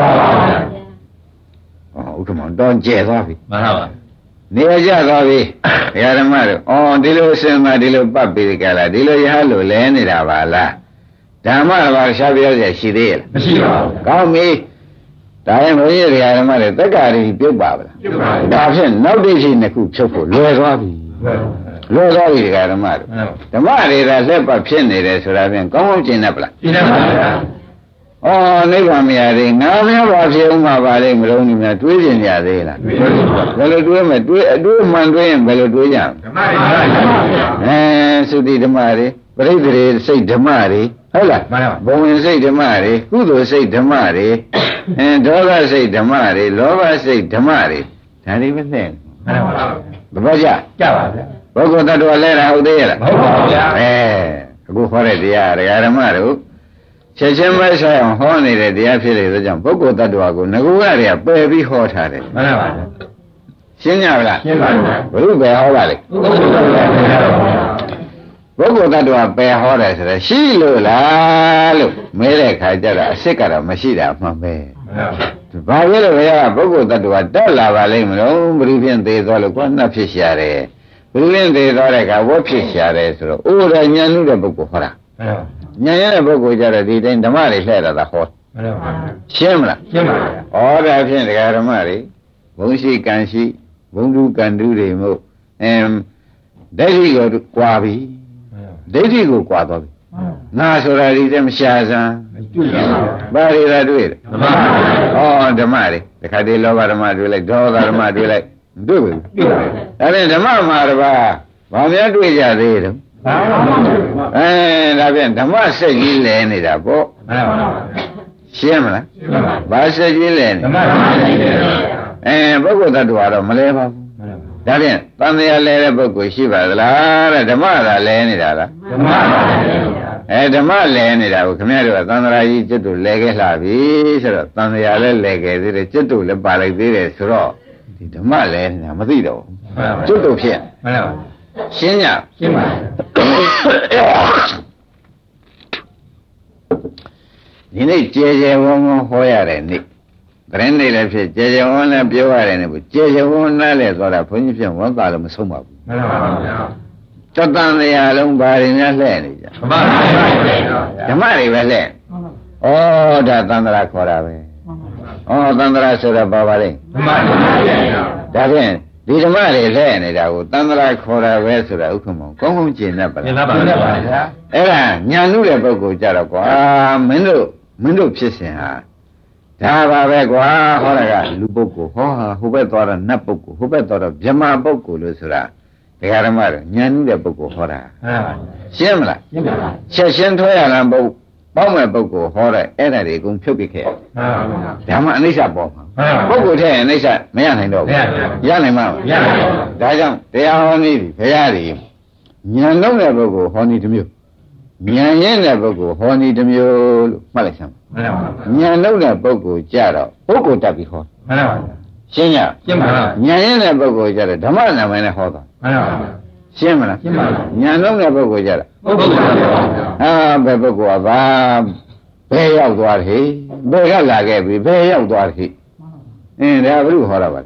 ဟောဥက္ကမောတော့ကျဲသွားပြီမှန်ပါပါနေရာကျသွားပြီဘုရားဓမ္မတို့အော်ဒီလိုအစင်မှာဒီလိုပတ်ပြီးကြလားဒီလိုရဟလို့လဲနေတာပါလားဓမ္မဘာရှားပြောရရှိသေးရဲ့မရှိပါဘူးကောင်းပြီဒါရင်ဘုရားဘုရားဓမ္မတွေတက္ကရီပြုတ်ပါဗလားပြုတ်ပါဘူးဒါဖြင့်နောက်တစ်ချိန်တစ်ခုဖြုတ်ဖို့လွယ်သွားပြီလွယ်သွားပြီဘုရားဓမ္မတို့ဓမ္မတွေကလက်ပတ်ဖြစ်နေတယ်ဆိုတာဖြင့်ကောင်းကောင်းကျင့်တတ်ပလားကျင့်တတ်ပါဗျာဩနိဗ္ဗာန်မရသေးငါများပါဖြစ်ဦးမှာပါလေမလုံးနေများတွေးကျင်ကြသေးလားဘယ်လိုတွေးမလဲတွေးအတွေးမှန်တွေးရင်ဘယ်လိုတွေးကြဓမ္မတွေအဲသုတိဓမ္မတွေပရိသေတွေစိတ်ဓမ္မတွေဟုတ်လားဘုံဝင်စိတ်ဓမ္မတွေကုသိုလ်စိတ်ဓမ္မတွေအဲဒေါသစိတ်ဓမ္မတွေလောဘစိတ်ဓမ္မတွေဒါတွေပဲသိမှန်ပါဘူးဘာကြကြပါဗျာပုဂ္ဂိုလ်တ attva လဲတာဟုတ်သေးရဲ့လားဟုတ်ပါဗျာအဲအခုခေါ်တဲ့တရားဓမ္မတို့ချက်ချင်းပဲဆိုင်အောင်ဟောနေတဲ့တရားဖြစ်တဲ့အတွက်ကြောင့်ပုဂ္ဂိုလ်တ attva ကိုငကူရတွေကပယ်ပြီးဟောထားတယ်မှန်ပါဗျာရှင်းကြပါလားရှင်းပါပြီဘုရုပဲဟောပါလေပုဂ္ဂိုလ်တ attva ပယ်ဟောတယ်ဆိုတော့ရှိလို့လားလို့မဲတဲ့ခါကျတော့အစ်စ်ကတော့မရှိတာမှန်ပဲဘာဖြစ်လို့ဘုရားပုဂ္ဂိုလ်တ attva တက်လာပါလိမ့်မလို့ဘုရုဖြင့်သေးသွားလို့ကွာနှက်ဖြစ်ရှာတယ်ဘုရုဖြင့်သေးသွားတဲ့အခါဝတ်ဖြစ်ရှာတယ်ဆိုတော့အိုးရညံလို့တဲ့ပုဂ္ဂိုလ်ဟောတာညံရတဲ့ပုဂ္ဂိုလ်ကြတော့ဒီတိုင်းဓမ္မတွေလှည့်လာတာဟောရှင်းမလားရှင်းပါပါဩဒါဖြင့်တရားဓမ္မတွေဘုံရှိကံရှိဘုံတုကံတုတွေမို့အမ်ဒိဋ္ဌိကိုကွာပြီဒိဋ္ဌိကိုကွာသွားပြီငါဆိုတာဒီတည်းမရှာစမ်းဘာတွေလာတွေ့လဲဓမ္မဩဓမ္မတွေတခါတည်းလောဘဓမ္မတွေ့လိုက်ဒေါသဓမ္မတွေ့လိုက်တွေ့ပြီဒါဖြင့်ဓမ္မမှာတပါးဘာများတွေ့ကြသေးတယ်အဲဒါဖြင့်ဓမ္မစိတ်ကြီးလဲနေတာပေါ့ရှင်းမလားဘာစိတ်ကြီးလဲနေအဲပုဂ္ဂိုလ်တ attva တော့မလဲပါဘူးဒါဖြင့်တန်တရားလဲတဲ့ပုဂ္ဂိုလ်ရှိပါသလားတဲ့ဓမ္မသာလဲနေတာလားဓမ္မသာလဲနေတာအဲဓမ္မလဲနေတာကိုခင်ဗျားတို့ကသံဃာကြီးကျွတ်တို့လဲခဲ့လှပြီဆိုတော့တန်တရားလဲလဲခဲ့သေးတယ်ကျွတ်တို့လည်းပါလိုက်သေးတယ်ဆိုတော့ဒီဓမ္မလဲနေတာမသိတော့ဘူးကျွတ်တို့ဖြစ်မှန်ပါပါရှင်းညရှင်းပါဒီနေ့ကျေကျေဝန်းဝန်းဟောရတဲ့နေ့တရင်နေ့လည်းဖြစ်ကျေကျေဝန်းလည်းပြောရတယ်နဲ့ဘူးကျေကျေဝန်းနဲ့လည်းသွားတာဘုန်းကြီးဖြင့်ဝန်းသာလို့မဆုံးပါဘူးမှန်ပါပါဗျာတတန်တရားလုံးဘာတွေများလှဲ့နေကြဓမ္မဓမ္မတွေပဲလှဲ့ဩဒါသန္တရာခေါ်တာပဲဩသန္တရာဆိုတော့ဘာပါလဲဓမ္မဒါဖြင့်ဒီဓမ္မတွေလှဲ့နေတာကိုသန္တရာခေါ်တာပဲဆိုတာဥက္ကမောကောင်းကောင်းကျင့်တတ်ပါလားကျင့်တတ်ပါဗျာအဲ့ဒါညာနုတဲ့ပုဂ္ဂိုလ်ကြတော့ကွာမင်းတို့မင်းတို့ဖြစ်စဉ်ဟာဒါပါပဲကွာဟောတာကလူပုဂ္ဂိုလ်ဟောဟာဟိုဘက်သွားတော့နတ်ပုဂ္ဂိုလ်ဟိုဘက်သွားတော့ဗြဟ္မာပုဂ္ဂိုလ်လို့ဆိုတာဒကာဓမ္မတို့ညာနုတဲ့ပုဂ္ဂိုလ်ဟောတာရှင်းမလားရှင်းပါပါချက်ရှင်းထွဲရလားပုဂ္ဂိုလ်ပေါင်းမဲ့ပုဂ္ဂိုလ်ဟောတဲ့အဲ့ဒါတွေအကုန်ဖြုတ်ပြခဲ့ရမှန်ပါဓမ္မအနိစ္စပေါ်မှာပုဂ္ဂိုလ်ထဲအနိစ္စမရနိုင်တော့ဘူးရနိုင်မှာမရနိုင်ဘူးဒါကြောင့်တရားဟောနည်းဘုရားတွေညာလုံးတဲ့ပုဂ္ဂိုလ်ဟောနည်းတစ်မျိုးဉာဏ်ရင်းတဲ့ပုဂ္ဂိုလ်ဟောနည်းတစ်မျိုးလို့မှတ်လိုက်စမ်းမှန်ပါပါဉာဏ်လုံးတဲ့ပုဂ္ဂိုလ်ကြတော့ပုဂ္ဂိုလ်တက်ပြီးဟောမှန်ပါပါရှင်းရရှင်းပါလားဉာဏ်ရင်းတဲ့ပုဂ္ဂိုလ်ကြတော့ဓမ္မနာမည်နဲ့ဟောတာမှန်ပါပါရှင်းမလားရှင်းပါပါဉာဏ်လုံးတဲ့ပုဂ္ဂိုလ်ကြတော့ပုဂ္ဂိုလ်အာဘယ်ပုဂ္ဂိုလ်ကဘာဘယ်ရောက်သွားပြီဘယ်ကလာခဲ့ပြီဘယ်ရောက်သွားပြီအင်းဒါဘုရုဟောတာပါ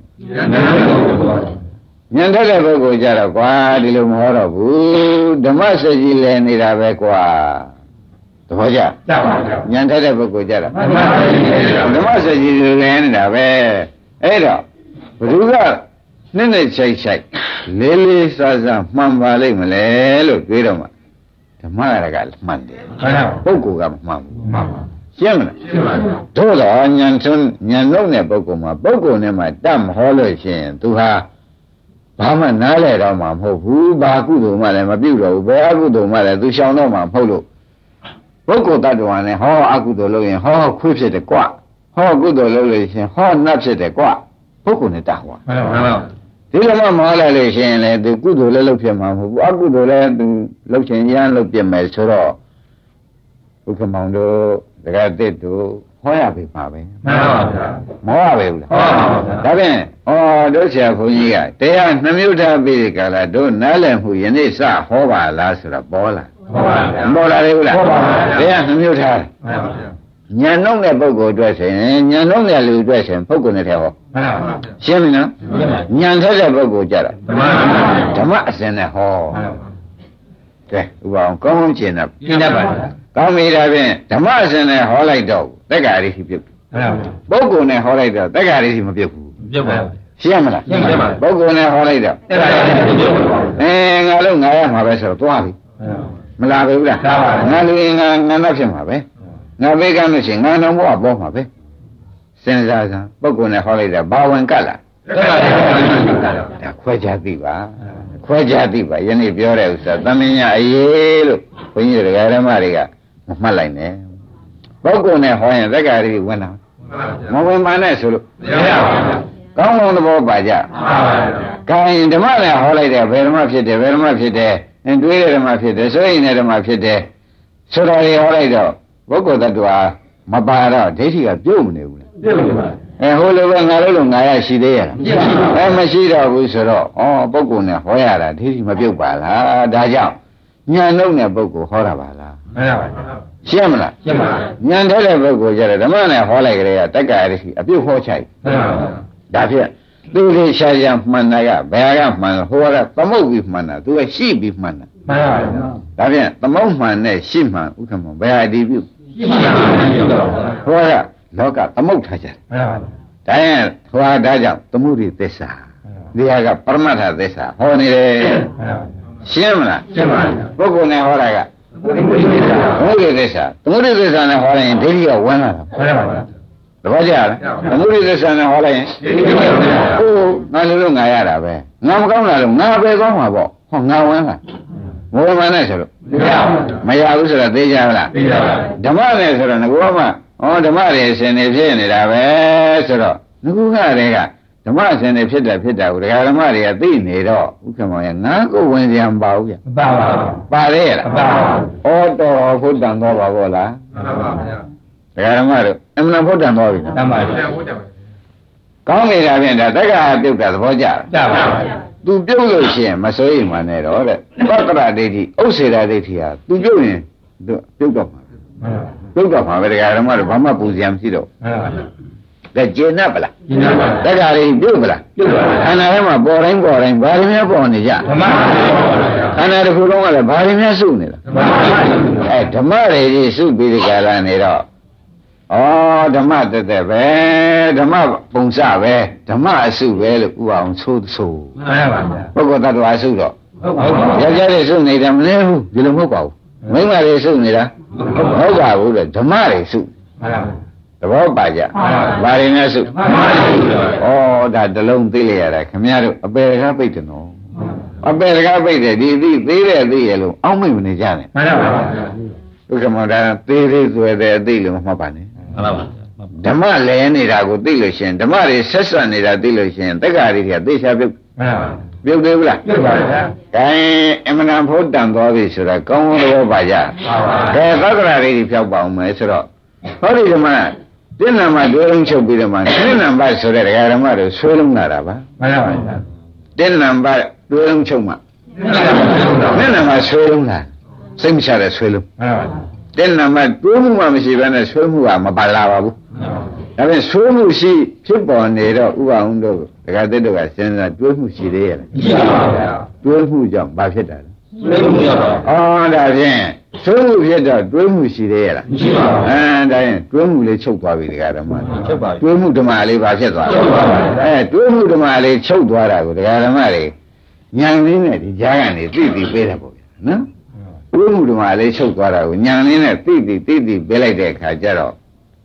ညံတဲ့ပုဂ္ဂိုလ်ကြတော့ကွာဒီလိုမဟောတော့ဘူးဓမ္မစကြီးလဲနေတာပဲကွာသဘောကျညံတဲ့ပုဂ္ဂိုလ်ကြတော့ဓမ္မစကြီးလဲနေတာပဲအဲ့တော့ဘုရုကနဲ့နဲ့ချိုက်ချိုက်လေးလေးစားစားမှန်ပါလိမ့်မလဲလို့တွေးတော့မှဓမ္မရကမှန်တယ်ပုဂ္ဂိုလ်ကမမှန်ဘူးမှန်ပါရှင်းမလားရှင်းပါပြီတို့တော့ညံထွန်းညံလုံးတဲ့ပုဂ္ဂိုလ်မှာပုဂ္ဂိုလ်နဲ့မှတတ်မဟောလို့ရှိရင်သူဟာဘာမှနားလဲတော့မှမဟုတ်ဘူးဘာကုသိုလ်မှလည်းမပြုတော့ဘူးဘယ်အကုသိုလ်မှလည်းသူရှောင်တော့မှမဟုတ်လို့ပုဂ္ဂိုလ်တ attva နဲ့ဟောအကုသိုလ်လုပ်ရင်ဟောခွေးဖြစ်တယ်ကွဟောကုသိုလ်လုပ်လို့ရှိရင်ဟောနတ်ဖြစ်တယ်ကွပုဂ္ဂိုလ်နဲ့တတ်ဟောမှန်ပါပါဒီလိုမှမဟောလိုက်လို့ရှိရင်လေသူကုသိုလ်လည်းလုပ်ဖြစ်မှာမဟုတ်ဘူးအကုသိုလ်လည်းသူလုပ်ချင်ရမ်းလုပ်ပြမယ်ဆိုတော့ဥက္ကမောင်တို့တကယ်တစ်တို့ဟောရပြီပါပဲမှန်ပါဗျာမဟောရပဲဘူးလားဟောပါဗျာဒါဖြင့်ဩတို့ဆရာဘုန်းကြီးကတရားနှမျိုးထားပြီးဒီကလာတို့နားလည်မှုယနေ့စဟောပါလားဆိုတော့ပေါ်လာဟောပါဗျာပေါ်လာတယ်ဘူးလားဟောပါဗျာတရားနှမျိုးထားမှန်ပါဗျာညံနှုံးတဲ့ပုဂ္ဂိုလ်အတွက်ဆိုရင်ညံနှုံးတဲ့လူအတွက်ဆိုရင်ပုဂ္ဂိုလ်နဲ့တည်းဟောမှန်ပါဗျာရှင်းပြီနော်ညံထက်တဲ့ပုဂ္ဂိုလ်ကြတာဓမ္မအစဉ်နဲ့ဟောကဲဥပအောင်ကောင်းကောင်းရှင်းတာရှင်းတတ်ပါဗျာကောင်းပြီဒါဖြင့်ဓမ္မအစဉ်နဲ့ဟောလိုက်တော့တက္ကရာရှိပြုတ်ပုဂ္ဂိုလ်နဲ့ဟောလိုက်တော့တက္ကရာရှိမပြုတ်ဘူးပြုတ်ပါဘူးရှင်းမလားရှင်းပါပုဂ္ဂိုလ်နဲ့ဟောလိုက်တော့တက္ကရာရှိပြုတ်ပါဘူးအဲငါလုံးငါရမှာပဲဆိုတော့သွားပြီမလာဘူးလားငါလူငါငါတော့ဖြစ်မှာပဲငါဘေးကမ်းလို့ရှိရင်ငါတော့ဘဝပေါ်မှာပဲစဉ်းစားစမ်းပုဂ္ဂိုလ်နဲ့ဟောလိုက်တာဘာဝင်ကတ်လားဒါခွဲခြားသိပါခွဲခြားသိပါယနေ့ပြောတဲ့ဥစ္စာသမင်ညာအရေးလို့ဘုန်းကြီးတို့ဓမ္မတွေကမမှတ်လိုက်နဲ့ပုဂ္ဂိုလ်နဲ့ဟောရင်သက္ကာရိဝင်တာမဝင်ပါနဲ့ဆိုလို့မရပါဘူးကောင်းကောင်းသဘောပါကြမှန်ပါပါခိုင်းဓမ္မနဲ့ဟောလိုက်တယ်ဘယ်ဓမ္မဖြစ်တယ်ဘယ်ဓမ္မဖြစ်တယ်တွေးတဲ့ဓမ္မဖြစ်တယ်ဆိုရင်တဲ့ဓမ္မဖြစ်တယ်ဆိုတော်ရဟောလိုက်တော့ပုဂ္ဂိုလ်တ attva မပါတော့ဒိဋ္ဌိကပြုတ်မနေဘူးလားပြုတ်နေပါအဲဟိုလိုပဲငါတို့လိုငါရရှိသေးရလားအဲမရှိတော့ဘူးဆိုတော့ဩပုဂ္ဂိုလ်နဲ့ဟောရတာဒိဋ္ဌိမပြုတ်ပါလားဒါကြောင့်ဉာဏ်လုံးတဲ့ပုဂ္ဂိုလ်ဟောတာပါလားမှန်ပါပါရှင်းမလားရှင်းပါဉာဏ်ထဲတဲ့ပုဂ္ဂိုလ်ကျတော့ဓမ္မနဲ့ဟောလိုက်ကြတဲ့တက္ကရာရှိအပြုတ်ဟောချိုက်မှန်ပါပါဒါဖြင့်သူလေးရှားရှားမှန်တာကဘယ်ကမှန်ဟောကသမုတ်ပြီးမှန်တာသူကရှိပြီးမှန်တာမှန်ပါပါဒါဖြင့်သမုတ်မှန်နဲ့ရှိမှန်ဥက္ကမဘယ်အတည်ပြုရှိမှန်ပါဟောကလောကသမုတ်ထားကြတယ်မှန်ပါပါဒါရင်ဟောဒါကြောင့်သမုဒိသစ္စာဒီဟာကပရမတ္ထသစ္စာဟောနေတယ်ရှင်းမလားရှင်းပါပြီပုဂ္ဂိုလ်နဲ့ဟောတာကသမုဒိသစ္စာသမုဒိသစ္စာသမုဒိသစ္စာနဲ့ဟောရင်ဒိဋ္ဌိကဝင်လာတာမှန်ပါပါတပည့်ကြလားသမုဒိသစ္စာနဲ့ဟောလိုက်ရင်ဒိဋ္ဌိကဝင်လာဟိုငါလိုလိုငါရတာပဲငါမကောင်းတာလို့ငါပဲကောင်းမှာပေါ့ဟောငါဝင်လာမဝင်မှနဲ့ဆိုလို့မရဘူးဆိုတော့သိကြလားသိကြပါဓမ္မနဲ့ဆိုတော့ငကောမှဩဓမ္မတွေအစဉ်နေဖြစ်နေတာပဲဆိုတော့ငကူကတွေကဓမ္မအစဉ်နေဖြစ်တယ်ဖြစ်တာကိုဒကာဓမ္မတွေကသိနေတော့ဥက္ကမောင်ရဲ့ငါကိုဝင်ကြံပါဘူးဗျမပါပါဘူးပါလေလားမပါပါဘူးဩတော်ဖုဒ္ဒံတော်ပါဘောလားမှန်ပါဗျာဒကာဓမ္မတို့အမှန်ဖုဒ္ဒံတော်ပြီမှန်ပါဗျာကောင်းနေတာဖြင့်ဒါတက္ကရာပြုတ်တာသဘောကျလားမှန်ပါဗျာသူပြုတ်လို့ရှိရင်မစိုးရိမ်မှနဲ့တော့တဲ့သက္ကရာဒိဋ္ဌိဥစ္စေရာဒိဋ္ဌိဟာသူပြုတ်ရင်ပြုတ်တော့မှာပြုတ်တော့မှာပဲတရားဓမ္မတို့ဘာမှပူစရာမရှိတော့ဒါကျင်납ပလားကျင်납ပါတက္ကရာတွေပြုတ်ပလားပြုတ်ပါဘူးခန္ဓာထဲမှာပေါ်တိုင်းပေါ်တိုင်းဘာတွေများပေါ်နေကြဓမ္မခန္ဓာတစ်ခုလုံးကလည်းဘာတွေများစုနေလားဓမ္မအဲဓမ္မတွေကြီးစုပြီးဒီကလာနေတော့ဩဓမ္မတက်တက်ပဲဓမ္မပုံစပဲဓမ္မအစုပဲလို့ဥအောင်ဆိုးဆိုးမှန်ပါဗျာပုဂ္ဂိုလ်တ attva အစုတော့ဟုတ်ပါဘူးယောက်ျားတွေစုနေတယ်မလဲဘူးဒီလိုမဟုတ်ပါဘူးမိန်းမတွေစုနေတာမဟုတ်ပါဘူးလေဓမ္မတွေစုမှန်ပါဘူးသဘောပါကြဘာတွေနဲ့စုမှန်ပါဘူးဩဒါတလုံးသိလိုက်ရတာခင်ဗျားတို့အပေကားပိတ်တယ်နော်အပေကားပိတ်တယ်ဒီသိသေးတယ်သိရလို့အောက်မိတ်မနေကြနဲ့မှန်ပါပါဒုက္ခမဒါသေးသေးဆွဲတဲ့အသိလို့မမှတ်ပါနဲ့မှန်ပါပါဓမ္မလဲနေတာကိုသိလို့ရှင်ဓမ္မတွေဆက်ဆက်နေတာသိလို့ရှင်တက္ကရာတွေကသိချပြုတ်မှန်ပါပြုတ်သေးဘူးလားပြုတ်ပါဗျာ။ဒါရင်အမှန်တန်ဖို့တန်သွားပြီဆိုတာကောင်းကောင်းသဘောပါကြ။ပါပါ။ဒါသက္ကရာလေးဖြောက်ပါအောင်မယ်ဆိုတော့ဟောဒီဓမ္မတိဏ္ဍမဒွေလုံးချုပ်ပြီးတော့မှတိဏ္ဍမဆိုတဲ့ဒကာဓမ္မတို့ဆွေးလုံးလာတာပါ။မှန်ပါဗျာ။တိဏ္ဍမဒွေလုံးချုပ်မှတိဏ္ဍမဆွေးလုံးလာ။စိတ်မချတဲ့ဆွဲလုံးတဲ့နာမတိုးမှုမှမရှိဘဲနဲ့ဆွဲမှုကမပါလာပါဘူးဒါပြန်ဆွဲမှုရှိဖြစ်ပေါ်နေတော့ဥပအောင်တို့ဒကာတက်တို့ကစဉ်းစားတွေးမှုရှိသေးရဲ့လားရှိပါဗျာတွေးမှုကြောင့်ဘာဖြစ်တာလဲတွေးမှုကြောင့်အော်ဒါဖြင့်ဆွဲမှုဖြစ်တော့တွေးမှုရှိသေးရဲ့လားရှိပါဘူးအဲဒါရင်တွေးမှုလေးချုပ်သွားပြီဒကာဓမ္မချုပ်ပါပြီတွေးမှုဓမ္မလေးဘာဖြစ်သွားလဲချုပ်ပါပါအဲတွေးမှုဓမ္မလေးချုပ်သွားတာကိုဒကာဓမ္မတွေဉာဏ်လေးနဲ့ဒီကြားကနေသိသိပေးတာပေါ့ဗျာနော်တွေးမှုဓမ္မလေးချုပ်သွားတာကိုဉာဏ်လေးနဲ့သိသိသိသိပေးလိုက်တဲ့အခါကျတော့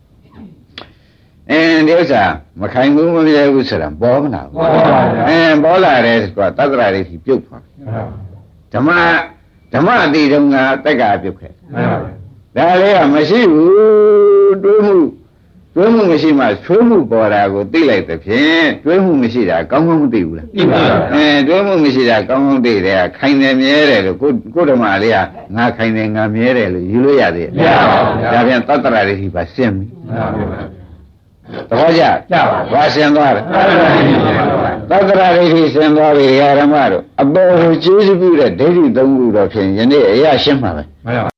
အဲဒီဥစ္စာမခိုင်ဘူးမမြဲဘူးဆိုတာပေါ်မလားပေါ်ပါဘူးအဲပေါ်လာတယ်ဆိုတာတက္ကရာလေးကြီးပြုတ်သွားဓမ္မဓမ္မအတိတုံးကတက္ကရာပြုတ်ခဲ့ဒါလေးကမရှိဘူးတွေးမှုတွေးမှုမရှိမှဆွေးမှုပေါ်တာကိုသိလိုက်တဲ့ဖြင့်တွေးမှုမရှိတာကောင်းကောင်းမသိဘူးလားသိပါဘူးအဲတွေးမှုမရှိတာကောင်းကောင်းသိတယ်ခိုင်တယ်မြဲတယ်လို့ကိုကိုဓမ္မလေးကငါခိုင်တယ်ငါမြဲတယ်လို့ယူလို့ရသေးတယ်မရပါဘူးဒါပြန်တက္ကရာလေးကြီးပါရှင်းပြီမှန်ပါဘူးသဘောကျကြပါဘာဆင်သွားတယ်သက္ကရာဒိဋ္ဌိဆင်သွားပြီဓမ္မတို့အပေါ်ကိုကျေးဇူးပြုတဲ့ဒိဋ္ဌိသုံးခုတော့ဖြင့်ယနေ့အရာရှင်းမှာပဲ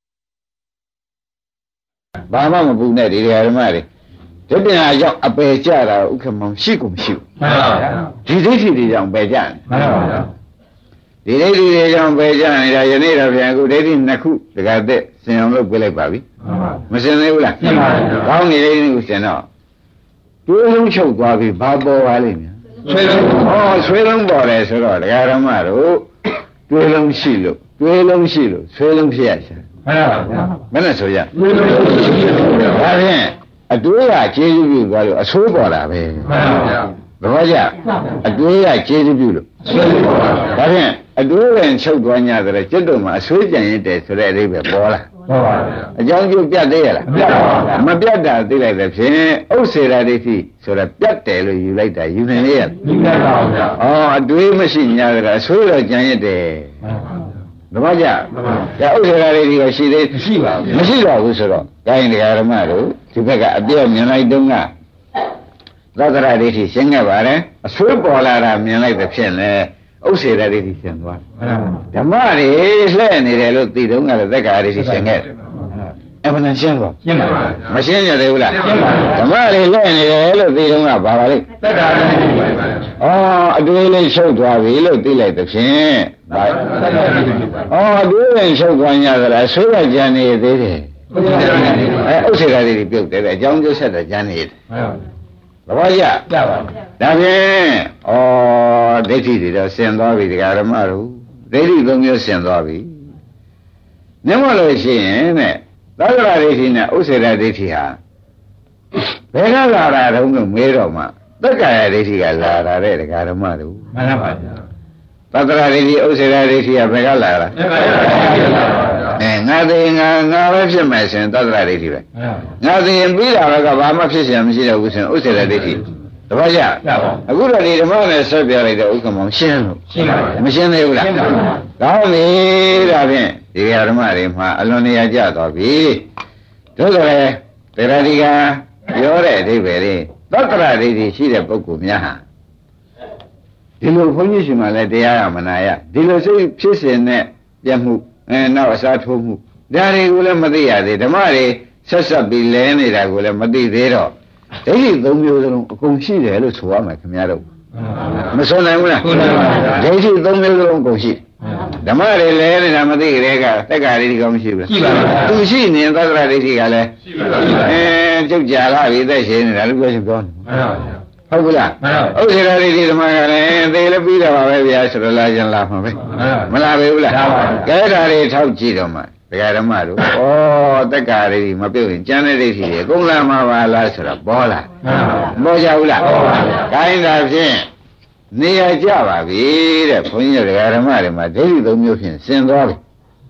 ဘာမှမပူနဲ့ဒီဓမ္မတွေဒီပညာကြောင့်အပယ်ကြတာဥက္ကမောင်ရှိကုန်မရှိဘူးမှန်ပါဗျာဒီဒိဋ္ဌိတွေကြောင့်ပယ်ကြတယ်မှန်ပါဗျာဒီဒိဋ္ဌိတွေကြောင့်ပယ်ကြနေတာယနေ့တော့ပြန်အခုဒိဋ္ဌိနှစ်ခုတကတဲ့ဆင်အောင်လုပ်ပြလိုက်ပါပြီမှန်ပါမဆင်သေးဘူးလားမှန်ပါဗျာကောင်းနေဒိဋ္ဌိကိုဆင်တော့တွေးလုံးချုပ်သွားပြီဘာပေါ်ပါလိမ့်မယ်ဆွေးလုံးဟောဆွေးလုံးပေါ်တယ်ဆိုတော့ဒကာဓမ္မတို့တွေးလုံးရှိလို့တွေးလုံးရှိလို့ဆွေးလုံးဖြစ်ရရှာမှန်ပါဗျာမနဲ့ဆိုရတွေးလုံးရှိလို့ဒါဖြင့်အတွေးကကျေးဇူးပြုသွားလို့အဆိုးပေါ်တာပဲမှန်ပါဗျာသဘောကျအတွေးကကျေးဇူးပြုလို့ဆွေးလုံးပေါ်တာဒါဖြင့်အတွေးဝင်ချုပ်သွား냐ဆိုတော့จิตတို့မှာအဆွေးကြံရတဲ့ဆိုတဲ့အဓိပ္ပာယ်ပေါ်လာဟုတ်ပါဗျာအကြောင်းကျိုးပြတ်သေးရလားမပြတ်ပါဘူးမပြတ်တာသိလိုက်တဲ့ဖြင့်ဥစ္စေရာဒိဋ္ဌိဆိုတာပြတ်တယ်လို့ယူလိုက်တာယူနိုင်လေရမပြတ်ပါဘူးဗျာဩအတွေးမရှိ냐ကြတာအဆွေးတော့ကြံရတယ်မှန်ပါဗျာသဘောကျဒါဥစ္စေရာဒိဋ္ဌိကရှိသေးမရှိပါဘူးမရှိတော့ဘူးဆိုတော့ဂိုင်းတရားဓမ္မတို့ဒီဘက်ကအပြည့်မြင်လိုက်တုန်းကသက္ကရာဒိဋ္ဌိရှင်းခဲ့ပါတယ်အဆွေးပေါ်လာတာမြင်လိုက်တဲ့ဖြင့်လေဥစ္စေရာဒိဋ္ဌိရှင်းသွားဓမ္မတွေလှည့်နေတယ်လို့သိတော့ကလည်းသက္ကာဒိဋ္ဌိရှင်းခဲ့အမှန်ရှင်းသွားရှင်းပါပါမရှင်းရသေးဘူးလားရှင်းပါပါဓမ္မတွေလှည့်နေတယ်လို့သိတော့ကဘာပါလဲသက္ကာဒိဋ္ဌိပါပါအော်အတွေးလေးရှုပ်သွားပြီလို့သိလိုက်တဲ့ဖြင့်ဘာသက္ကာဒိဋ္ဌိပါအော်အတွေးလေးရှုပ်သွား냐သလားဆွေးရကြံနေသေးတယ်အဲဥစ္စေရာဒိဋ္ဌိပြုတ်တယ်အကြောင်းကျိုးဆက်တဲ့ကြံနေတယ်သဘောကျကြပါဒါဖြင့်ဩဒိဋ္ဌိတွေတော့ဆင်သွားပြီဒကာဓမ္မတို့ဒိဋ္ဌိသုံးမျိုးဆင်သွားပြီမြင်မလို့ရှိရင်တဲ့သက္ကရာဒိဋ္ဌိနဲ့ဥစ္စေရာဒိဋ္ဌိဟာဘယ်ကလာတာတုံးလို့မေးတော့မှသက္ကာယဒိဋ္ဌိကလာတာတဲ့ဒကာဓမ္မတို့မှန်ပါဗျာသက္ကရာဒိဋ္ဌိဥစ္စေရာဒိဋ္ဌိကဘယ်ကလာတာအဲငါသိငါငါပဲဖြစ်မယ်ဆိုရင်သက္ကရာဒိဋ္ဌိပဲငါသိရင်ပြီးတာကဘာမှဖြစ်เสียမရှိတော့ဘူးဆိုရင်ဥစ္စေရာဒိဋ္ဌိတပည့်ရအခုတော့ဒီဓမ္မနဲ့ဆက်ပြလိုက်တဲ့ဥက္ကမောင်ရှင်းလို့ရှင်းပါပြီမရှင်းသေးဘူးလားရှင်းပါပြီကောင်းပြီဒါဖြင့်ဒီဓမ္မတွေမှာအလွန်နေရာကျသွားပြီတို့ဆိုလေတရားဒီကပြောတဲ့အဓိပ္ပာယ်လေးသက္ကရာဒိဋ္ဌိရှိတဲ့ပုဂ္ဂိုလ်များဟာဒီလိုဘုန်းကြီးရှင်မှလည်းတရားရမနာရဒီလိုစိတ်ဖြစ်စဉ်နဲ့ပြတ်မှုအဲနောက်အစားထိုးမှုဒါတွေကိုလည်းမသိရသေးဓမ္မတွေဆက်ဆက်ပြီးလဲနေတာကိုလည်းမသိသေးတော့ဒိဋ္ဌိသုံးမျိုးစလုံးအကုန်ရှိတယ်လို့ဆိုရမယ်ခင်ဗျားတို့မဆိုနိုင်ဘူးလားဒိဋ္ဌိသုံးမျိုးစလုံးအကုန်ရှိဓမ္မတွေလဲနေတာမသိကြတဲ့ကတက္ကရာဒိဋ္ဌိကောမရှိဘူးလားရှိပါဘူးသူရှိနေသက္ကရာဒိဋ္ဌိကလည်းရှိပါဘူးအဲကျုပ်ကြာလာပြီသက်ရှင်နေတာလို့ပြောရှင်ပြောနေဟုတ်ကလားဥစ္စေရာဒိဋ္ဌိဓမ္မကလည်းသေလည်းပြီးတော့ပါပဲဗျာဆိုတော့လာကြလာမှာပဲမလာပဲဘူးလားကဲဒါတွေထောက်ကြည့်တော့မှဒကာဓမ္မတို့ဩတက္ကာဒိဋ္ဌိမပြုတ်ရင်ကျန်တဲ့ဒိဋ္ဌိတွေအကုန်လာမှာပါလားဆိုတော့ပေါ်လာပေါ်ကြဘူးလားပေါ်ပါဗျာခိုင်းတာဖြင့်နေရာကြပါပြီတဲ့ဘုန်းကြီးဒကာဓမ္မတွေမှာဒိဋ္ဌိသုံးမျိုးဖြင့်ဆင်သွားပြီ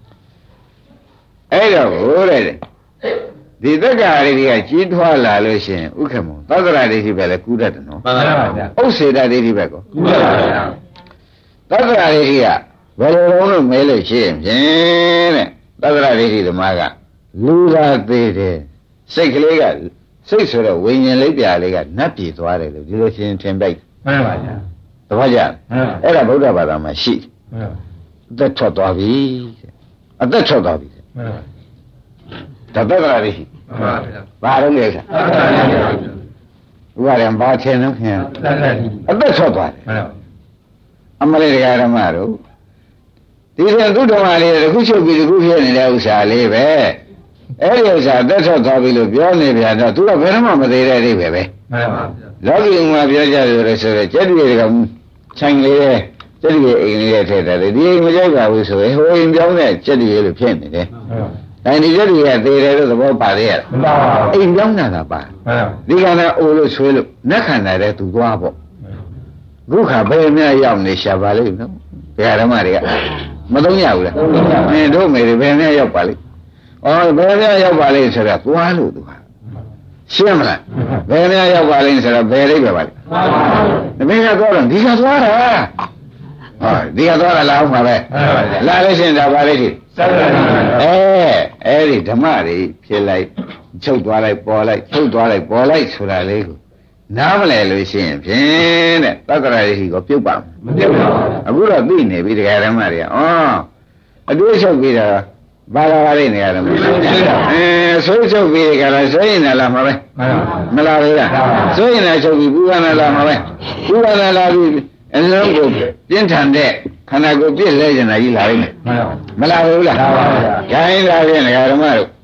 အဲ့တော့ဟိုတဲ့ဒီတက္ကာဒိဋ္ဌိကကြီးထွားလာလို့ရှိရင်ဥက္ကမောသက္ကရာဒိဋ္ဌိပဲလေကူတတ်တယ်နော်မှန်ပါဗျာဥစ္စေတဒိဋ္ဌိပဲကောကူတတ်ပါဗျာသက္ကရာဒိဋ္ဌိကဘယ်လိုလုံးလို့မဲလို့ရှိရင်ဖြင့်တဲ့သက္ကရာဒိဋ္ဌိဓမ္မကလူသာသေးတယ်စိတ်ကလေးကစိတ်ဆိုတော့ဝိညာဉ်လေးပြာလေးကနတ်ပြည်သွားတယ်လို့ဒီလိုရှင်းထင်လိုက်မှန်ပါဗျာသဘောကျအဲ့ဒါဗုဒ္ဓဘာသာမှာရှိအသက်ထွက်သွားပြီအသက်ထွက်သွားပြီတသက်ကလေးရှိဘာလို့လဲဆိုဥပါရံဘာထင်လို့ခင်အသက်ထွက်သွားတယ်အမလေးတရားဓမ္မတို့ဒီဆိုသူဓမ္မလေးတခုချုပ်ပြီးတခုဖြစ်နေတဲ့ဥစ္စာလေးပဲအဲ့ဒီဥစ္စာအသက်ထွက်သွားပြီလို့ပြောနေပြန်တော့သူကဘယ်တော့မှမသေးတဲ့အိပဲပဲမှန်ပါဗျာလောကီမှာပြောကြတယ်ဆိုတော့ကျက်တွေကခြံလေးတဲ့ကျက်တွေအိမ်လေးထည့်တယ်ဒီအိမ်မကြိုက်ပါဘူးဆိုရင်ဟိုအိမ်ပြောင်းတဲ့ကျက်တွေလို့ဖြစ်နေတယ်ဒါဒီကျက်တွေကသေတယ်လို့သဘောပါသေးရဲ့မှန်ပါအိမ်ပြောင်းတာကပါဒီကနေ့အိုလို့ဆွေးလို့နက်ခန္ဓာတဲ့သူသွားပေါ့ခုခါဘယ်များရောက်နေရှာပါလိမ့်နော်ဘယ်ဓမ္မတွေကမသုံးရဘူးလားအင်းတို့မေတွေဘယ်များရောက်ပါလိမ့်အော်ဘယ်များရောက်ပါလိမ့်ဆိုတော့သွားလို့သူဟာရှင်းမလားဘယ်များရောက်ပါလိမ့်ဆိုတော့ဘယ်လိမ့်ပဲပါလိမ့်တမင်ကတော့ဒီကသွားတာဟောဒီကသွားတာလာအောင်ပါပဲလာလို့ရှိရင်ဒါပါလိမ့်ဒီအဲအဲ့ဒီဓမ္မတွေဖြစ်လိုက်ချုပ်သွားလိုက်ပေါ်လိုက်ချုပ်သွားလိုက်ပေါ်လိုက်ဆိုတာလေးကိုနားမလဲလို့ရှိရင်ဖြင့်တဲ့သက္ကရာရိရှိကိုပြုတ်ပါမပြုတ်ပါဘူးအခုတော့သိနေပြီတရားဓမ္မတွေကဩအတွေ့အချုပ်ပြီးတာဘာလာပါလိမ့်နေရတယ်အဲဆိုးချုပ်ပြီးကြလားဆိုရင်လည်းမှာပဲမလားလေဆိုရင်လည်းချုပ်ပြီးပူရနာလာမှာပဲပူရနာလာပြီးအလုံးကိုပြင်းထန်တဲ့ခန္ဓာကိုယ်ပြည့်လဲနေတာကြီးလာလိမ့်မယ်မလားဘူးလားဂိုင်းလာဖြင့်ဓမ္မတို့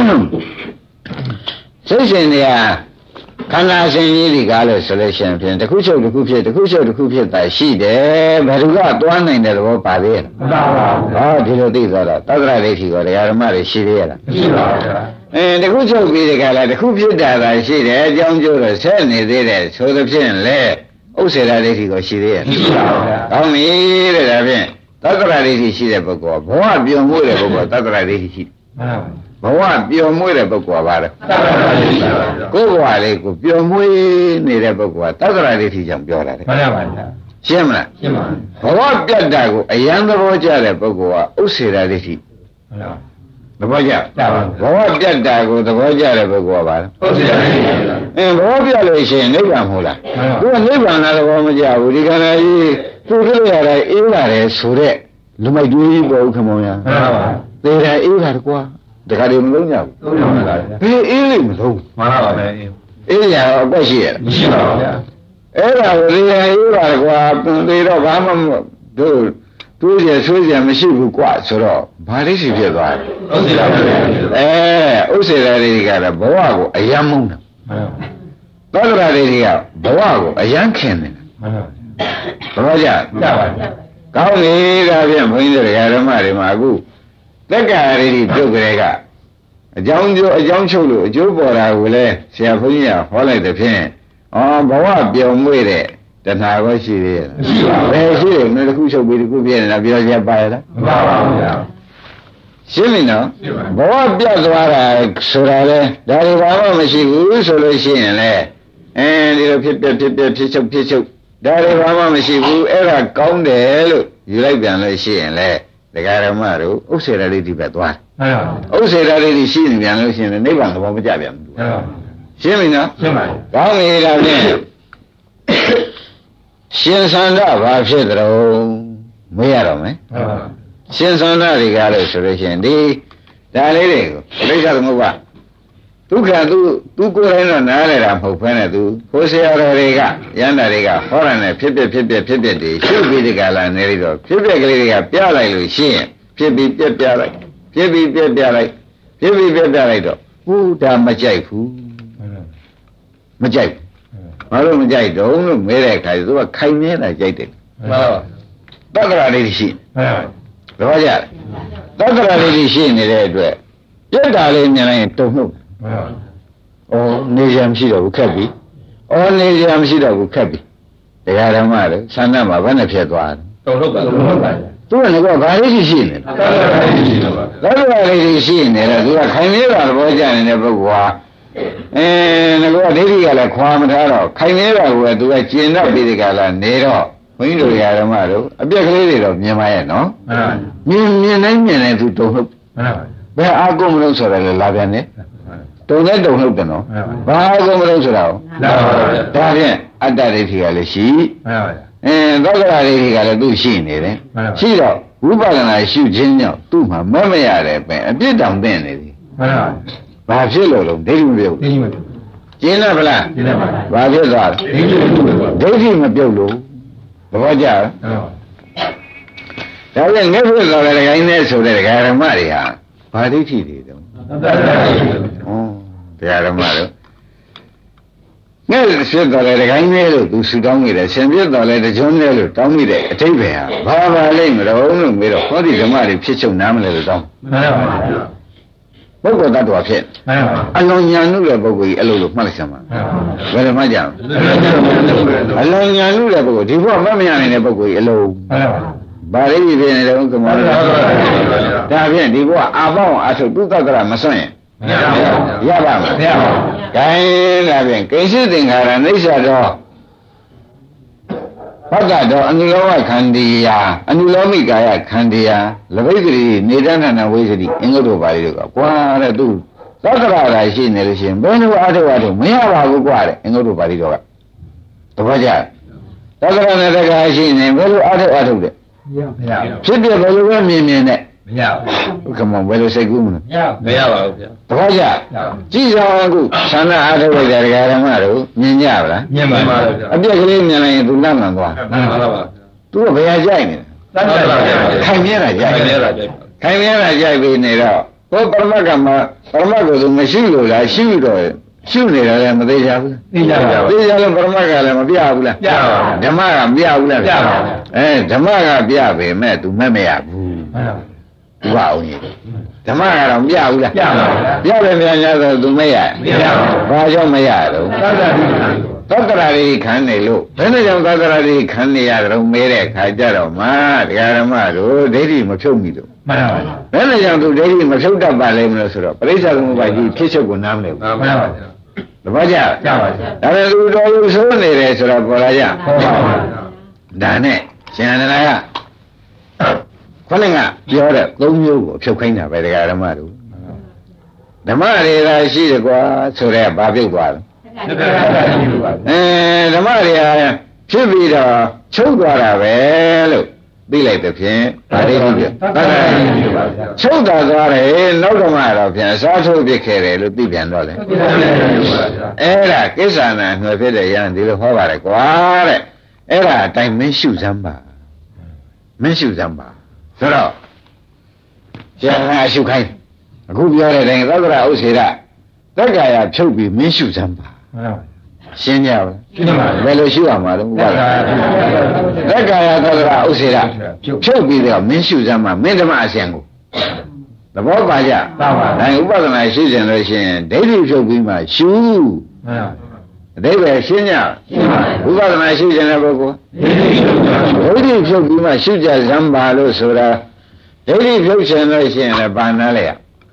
စိတ်ရှင်တွေကခန္ဓာရှင်ကြီးဒီကားလို့ဆိုလို့ရှိရင်ဖြင့်တစ်ခုချုပ်တစ်ခုဖြစ်တစ်ခုချုပ်တစ်ခုဖြစ်တာရှိတယ်ဘယ်သူကသွားနိုင်တဲ့သဘောပါသေးရဲ့မပါပါဘူးဟောဒီလိုသိသွားတော့သက္ကရာဒိဋ္ဌိကိုတရားဓမ္မတွေရှိသေးရဲ့လားရှိပါဘူးအဲတစ်ခုချုပ်ပြီးဒီကားလားတစ်ခုဖြစ်တာသာရှိတယ်အကြောင်းကျိုးတော့ဆက်နေသေးတယ်ဆိုသဖြင့်လေဥစ္စေရာဒိဋ္ဌိကိုရှိသေးရဲ့ရှိပါဘူးကောင်းပြီတဲ့ဒါဖြင့်သက္ကရာဒိဋ္ဌိရှိတဲ့ပုဂ္ဂိုလ်ဘဝပြုံမှုတဲ့ပုဂ္ဂိုလ်သက္ကရာဒိဋ္ဌိရှိမှန်ပါဘူးဘဝပျော်မွေးတဲ့ပုဂ္ဂိုလ်ကပါတော့ကိုယ်ဘဝလေးကိုပျော်မွေးနေတဲ့ပုဂ္ဂိုလ်ကသက္ကရာဒိဋ္ဌိကြောင့်ပြောတာလေမှန်ပါပါရှင်းမလားရှင်းပါဘဝပြတ်တာကိုအယံသဘောကျတဲ့ပုဂ္ဂိုလ်ကဥစ္စေရာဒိဋ္ဌိမှန်ပါသဘောကျဘဝပြတ်တာကိုသဘောကျတဲ့ပုဂ္ဂိုလ်ကပါတော့ဥစ္စေရာဒိဋ္ဌိအင်းဘဝပြတ်လို့ရှိရင်နိဗ္ဗာန်မဟုတ်လားသူကနိဗ္ဗာန်လားသဘောမကျဘူးဒီခန္ဓာကြီးသူ့ကြရတာအေးလာတယ်ဆိုတဲ့လူမိုက်တွေးပေါ်ဥက္ကမောင်ရမှန်ပါပါသေတာအေးတာကွာတခါတည်းမလုံးကြဘူးသုံးပါပါဘယ်အေးလိမ့်မလုံးမှန်ပါပါအေးအေးရတော့အကွက်ရှိရမရှိပါဘူးဗျာအဲ့ဒါကိုဒီအေးပါကွာသေတော့ဘာမှတို့တွေးရဆွေးရမရှိဘူးကွာဆိုတော့ဘာလေးရှိဖြစ်သွားတယ်ဥစ္စေရာအဲဥစ္စေရာတွေကတော့ဘဝကိုအယံမုန်းတာမှန်ပါသောတရာတွေကဘဝကိုအယံခင်တယ်မှန်ပါဘာကြကြပါဗျာကောင်းပြီဒါဖြင့်ဘုန်းကြီးတို့ဓမ္မတွေမှာအခုသက္ကာရိတိပြုတ်ကြဲကအကြောင်းကျိုးအကြောင်းချုပ်လို့အကျိုးပေါ်တာကိုလည်းဆရာဘုန်းကြီးကဟောလိုက်တဲ့ဖြင့်ဩဘဝပြောင်းမွေ့တဲ့တဏှာကိုရှိသေးရဲ့မရှိပါဘူးဘယ်ရှိတယ်မင်းတစ်ခုချုပ်ပြီးတစ်ခုပြည့်နေတာပြောရပါရဲ့လားမပါပါဘူးဗျာရှင်းပြီနော်ဘဝပြတ်သွားတာဆိုတာလေဒါတွေဘာမှမရှိဘူးဆိုလို့ရှိရင်လေအဲဒီလိုဖြစ်ပြဖြစ်ပြဖြစ်ချုပ်ဖြစ်ချုပ်ဒါတွေဘာမှမရှိဘူးအဲ့ဒါကောင်းတယ်လို့ယူလိုက်ပြန်လို့ရှိရင်လေဒကာရမတို့ဥစ္စေရာဒိဋ္ဌိပဲသွားတယ်ဥစ္စေရာဒိဋ္ဌိရှိနေပြန်လို့ရှိရင်နိဗ္ဗာန်သဘောမကျပြန်ဘူးရှင်းပြီနော်ရှင်းပါပြီကောင်းပြီဒါဖြင့်ရှင်သန္တာဘာဖြစ်ကြတော့မေးရတော့မယ်ရှင်သန္တာတွေကလို့ဆိုလို့ရှိရင်ဒီဒါလေးတွေကိုပြိဿသမုပ္ပါဒုက္ခသူသူကိုယ်တိုင်တော့နားလဲတာမဟုတ်ဘဲနဲ့သူခိုးဆရာတော်တွေကရန်တာတွေကဟောရတဲ့ဖြစ်ဖြစ်ဖြစ်ဖြစ်ဖြစ်ဖြစ်တွေရှုပြီးဒီကလာနေပြီးတော့ဖြစ်ဖြစ်ကလေးတွေကပြလိုက်လို့ရှိရင်ဖြစ်ပြီးပြက်ပြလိုက်ဖြစ်ပြီးပြက်ပြလိုက်ဖြစ်ပြီးပြက်ပြလိုက်တော့ဟူဒါမကြိုက်ဘူးမကြိုက်ဘာလို့မကြိုက်တော့လို့မဲတဲ့အခါကျသူကခိုင်နေတာကြိုက်တယ်မှန်ပါတက္ကရာလေးရှိမှန်ပါတော့ကြတက္ကရာလေးရှိနေတဲ့အတွက်ပြက်တာလေးမြင်လိုက်ရင်တုံ့နှုတ်ဩနေရမရှိတော့ဘူးခက်ပြီဩနေရမရှိတော့ဘူးခက်ပြီတရားဓမ္မတွေဆန္ဒမှာဘယ်နဲ့ဖြစ်သွားတယ်တုံ့နှုတ်ပါတုံ့နှုတ်ပါသူကလည်းဘာလေးရှိနေလဲသက္ကရာလေးရှိနေတယ်သူကခိုင်နေတာသဘောကျနေတဲ့ပုဂ္ဂိုလ်ဟာအဲငါကဒိဋ္ဌိကလည်းခွာမထားတော့ခိုင်နေတာကသူကကျင်တော့ပြီးဒီကလာနေတော့ဘုန်းကြီးတို့ဓမ္မတို့အပြက်ကလေးတွေတော့မြင်ပါရဲ့နော်မြင်မြင်တိုင်းမြင်တိုင်းသူတုံ့နှုတ်ဘယ်အာကုန်မလို့ဆိုတယ်လေလာပြန်နေတုံနဲ့တုံနှုတ်တယ်နော်ဘာအာကုန်မလို့ဆိုတာကိုဒါဖြင့်အတ္တဒိဋ္ဌိကလည်းရှိအင်းသောကရာဒိဋ္ဌိကလည်းသူ့ရှိနေတယ်ရှိတော့ဝိပဿနာရှုခြင်းကြောင့်သူ့မှာမမရတယ်ပဲအပြစ်တောင်သိနေသည်မှန်ပါဘာဖြစ်လို့လုံးဒိဋ္ဌိမပြုတ်ဒိဋ္ဌိမပြုတ်ကျင်းလားဗလားကျင်းပါပါဘာဖြစ်သွားဒိဋ္ဌိမပြုတ်လို့သဘောကျလားဒါပြန်ငှက်ဖြစ်သွားတဲ့ခိုင်းနဲ့ဆိုတဲ့ဓမ္မတွေဟာဘာဒိဋ္ဌိတွေတုံးဟောတရားဓမ္မတို့ငှက်ဖြစ်သွားတဲ့ခိုင်းနဲ့လို့သူဆူတောင်းနေတယ်ဆင်ဖြစ်သွားတဲ့တကြွနဲ့လို့တောင်းနေတဲ့အထိပ္ပယ်ဟာဘာပါလိမ့်မလို့လို့မေးတော့ဟောဒီဓမ္မတွေဖြစ်ချုပ်နားမလဲလို့တောင်းမှန်ပါပါပုဂ္ဂိုလ်တ attva ဖြစ်မှန်ပါအလွန်ညာနုတဲ့ပုဂ္ဂိုလ်ကြီးအလိုလိုမှတ်လိုက်စမ်းပါဘယ်လိုမှကြအောင်အလွန်ညာနုတဲ့ပုဂ္ဂိုလ်ဒီဘုရားမမရနိုင်တဲ့ပုဂ္ဂိုလ်ကြီးအလိုမှန်ပါဘာလေးကြီးဖြစ်နေတယ်ဥက္ကမောဒါဖြင့်ဒီဘုရားအာပေါင်းအထုသူတ္တရမစွန့်ရင်ရပါမလားမရပါဘူး။ဒါရင်ဒါဖြင့်ကိစ္စသင်္ခါရအိဋ္ဌတော်ဘဂ္ဂတော်အနုလောမခန္တီယာအနုလောမိကာယခန္တီယာလဘိက္ခရီနေတဏ္ဏဝိသတိအင်္ဂုတ္တပါဠိတို့ကကွာတဲ့သူသတ္တရရာရှိနေလို့ရှိရင်ဘယ်လိုအထုအထုမရပါဘူးကွာတဲ့အင်္ဂုတ္တပါဠိတို့ကတပည့်ကြသတ္တရနဲ့တက္ကရှိနေဘယ်လိုအထုအထုတဲ့မရဘူးဖြစ်ပြဘယ်လိုပဲမြင်မြင်နဲ့မရဘူးခမောဘယ်လိုစိတ်ကူးမလဲမရပါဘူးဗျာတပည့်ကြကြည့်ကြအောင်အခုသန္တာအထုလိုက်တဲ့ဓမ္မတို့မြင်ကြပါလားမြင်ပါပါဗျာအပြက်ကလေးမြင်လိုက်ရင်သူလန့်လန့်သွားမှန်ပါပါသူကဘယ်ဟာကြိုက်နေလဲသတ္တရခိုင်မြဲတာကြိုက်ခိုင်မြဲတာကြိုက်ခိုင်မြဲတာကြိုက်ပြီးနေတော့ဘုပရမတ်ကမှာပရမတ်ကိုသူမရှိလို့လားရှိတော့ရှုနေတာလည်းမသေးကြဘူးသိကြပါဘူးသိကြလို့ပရမတ်ကလည်းမပြဘူးလားပြပါဘူးဓမ္မကမပြဘူးလားပြပါဘူးအဲဓမ္မကပြပေမဲ့ तू မဲ့မရဘူးမှန်ပါဘူးဒီပါအောင်ကြီးဓမ္မကတော့မပြဘူးလားပြပါဘူးပြတယ်များများဆို तू မဲ့ရမရဘူးဘာကြောင့်မရတော့သတ္တရာတွေခံနေလို့ဘယ်နဲ့ကြောင့်သတ္တရာတွေခံနေရတော့မဲတဲ့ခါကြတော့မှတရားဓမ္မတို့ဒိဋ္ဌိမဖြုတ်မိလို့မှန်ပါဘူးဘယ်နဲ့ကြောင့် तू ဒိဋ္ဌိမဖြုတ်တတ်ပါလိမ့်မလို့ဆိုတော့ပရိစ္ဆေသမုပ္ပါဒ်ကြီးဖြစ်ချုပ်ကိုနားမလဲဘူးမှန်ပါဘူးတပည့်ကြကြပါဗျာဒါနဲ့လူတော်လူဆိုးနေတယ်ဆိုတော့ပေါ်လာကြဟုတ်ပါဘူးဒါနဲ့ရှင်အနန္ဒာကခொနကပြောတဲ့သုံးမျိုးကိုဖြုတ်ခိုင်းတာပဲတရားဓမ္မတို့ဓမ္မတွေသာရှိတယ်ကွာဆိုတော့ဘာပြုတ်သွားလဲအဲဓမ္မတွေဟာဖြစ်ပြီးတော့ချုပ်သွားတာပဲလို့သိလိုက်တဲ့ဖြင့်ဗာရိတိပြသတ္တရာပြပါဗျာချုပ်တာသွားတယ်နောက်ဓမ္မတော့ဖြင့်အစားထုတ်ပြခဲ့တယ်လို့သိပြန်တော့လေအဲ့ဒါကိစ္ဆာနာငွေဖြစ်တဲ့ရန်ဒီလိုဟောပါတယ်ကွာတဲ့အဲ့ဒါအတိုင်းမင်းရှုစမ်းပါမင်းရှုစမ်းပါဆိုတော့ကျန်တာရှုခိုင်းအခုပြောတဲ့တိုင်းသတ္တရာဥစ္စေရတက္ကာယဖြုတ်ပြီးမင်းရှုစမ်းပါရှင်းကြပါရှင်းပါဘယ်လိုရှုရမှာလဲဥပါဒသက္ကာယသတ္တရာဥစ္စေရဖြုတ်ပြီးတော့မင်းရှုစမ်းပါမင်းဓမ္မအစဉ်ကိုသဘောပါကြပါပါဒါဥပဒနာရှိစဉ်လို့ရှိရင်ဒိဋ္ဌိဖြုတ်ပြီးမှရှုအတိပ္ပယ်ရှင်းကြဥပဒနာရှိစဉ်တဲ့ပုဂ္ဂိုလ်ဒိဋ္ဌိဖြုတ်ပြီးမှရှုကြစမ်းပါလို့ဆိုတာဒိဋ္ဌိဖြုတ်ခြင်းလို့ရှိရင်လည်းဘာနာလဲ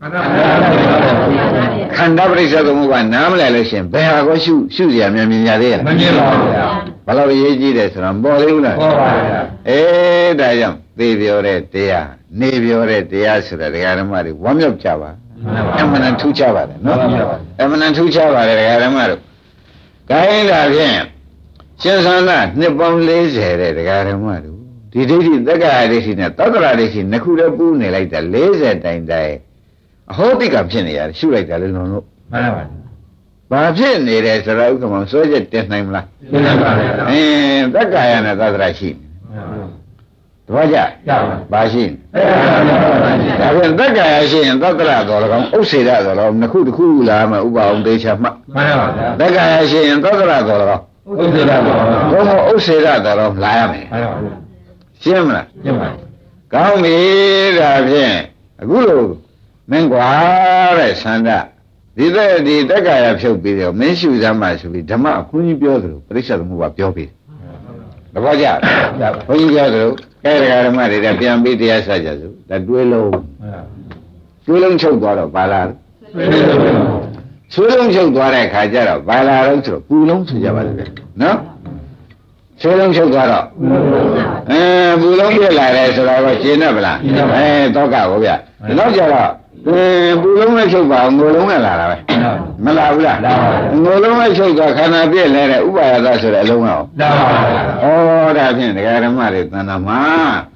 ခန္ဓာပရိစ္ဆေသမုပ္ပါနားမလဲလို့ရှိရင်ဘယ်ဟာကိုရှုရှုစရာများမြင်ကြသေးရဲ့မမြင်ပါဘူးဗျာဘယ်လိုအရေးကြီးတယ်ဆိုတော့ပေါ်သေးဘူးလားပေါ်ပါဗျာအေးဒါကြောင့်သိပြောတဲ့တရားနေပြောတဲ့တရားဆိုတဲ့ဒကာဓမ္မတွေဝမ်းမြောက်ကြပါအမှန်တန်ထူးခြားပါတယ်နော်အမှန်တန်ထူးခြားပါတယ်ဒကာဓမ္မတို့ခိုင်းတာဖြင့်ရှင်သန္တာနှစ်ပေါင်း၄၀တဲ့ဒကာဓမ္မတို့ဒီဒိဋ္ဌိသက္ကာဒိဋ္ဌိနဲ့သတ္တရာဒိဋ္ဌိနှစ်ခုတည်းပူးနေလိုက်တာ၄၀တိုင်တိုင်အဟောတိကဖြစ်နေရတယ်ရှုလိုက်တာလေလုံးလို့မှန်ပါပါဘာဖြစ်နေတယ်ဆိုတော့ဥက္ကမောင်စွဲချက်တင်နိုင်မလားတင်နိုင်ပါဘူးအင်းသက္ကာယနဲ့သတ္တရာရှိတပည့်ကြဘာရှိဒါဖြင့်သက္ကာယရှိရင်သတ္တရာတော်၎င်းဥစ္စေရတော်၎င်းနှစ်ခုတစ်ခုလာမှဥပအောင်သေးချာမှမှန်ပါဗျာသက္ကာယရှိရင်သတ္တရာတော်၎င်းဥစ္စေရတော်၎င်းဘုံဥစ္စေရတော်၎င်းလာရမယ်မှန်ပါဗျာရှင်းမလားရှင်းပါကောင်းပြီဒါဖြင့်အခုလို့မင်းကွာတဲ့သန္တာဒီတဲ့ဒီတက္ကာယဖြုတ်ပြီးတော့မင်းရှုစမ်းပါဆိုပြီးဓမ္မအခွင့်ကြီးပြောသလိုပရိစ္ဆေသမုပ္ပါပြောပြီးတပည့်ကြဘုန်းကြီးပြောသလိုကဲတရားဓမ္မတွေပြန်ပြီးတရားစကြစို့ဒါတွေးလုံးတွေးလုံးချုပ်သွားတော့ဘာလားဆွေးလုံးချုပ်သွားတဲ့ခါကျတော့ဘာလာတော့ဆိုတော့ပူလုံးဆိုကြပါလိမ့်မယ်နော်ဆွေးလုံးချုပ်သွားတော့အဲပူလုံးပြက်လာတယ်ဆိုတော့ရှင်းတယ်ဗလားအဲတော့ကဟုတ်ဗျနောက်ကြတော့အဲပူလုံးနဲ့ချုပ်ပါငိုလုံးနဲ့လာတာပဲမလာဘူးလားငိုလုံးနဲ့ချုပ်သွားခန္ဓာပြည့်လဲတဲ့ဥပါယသဆိုတဲ့အလုံးအောင်လာပါဘူးဩဒါဖြင့်ဒကာဓမ္မတွေသန္တာမှာ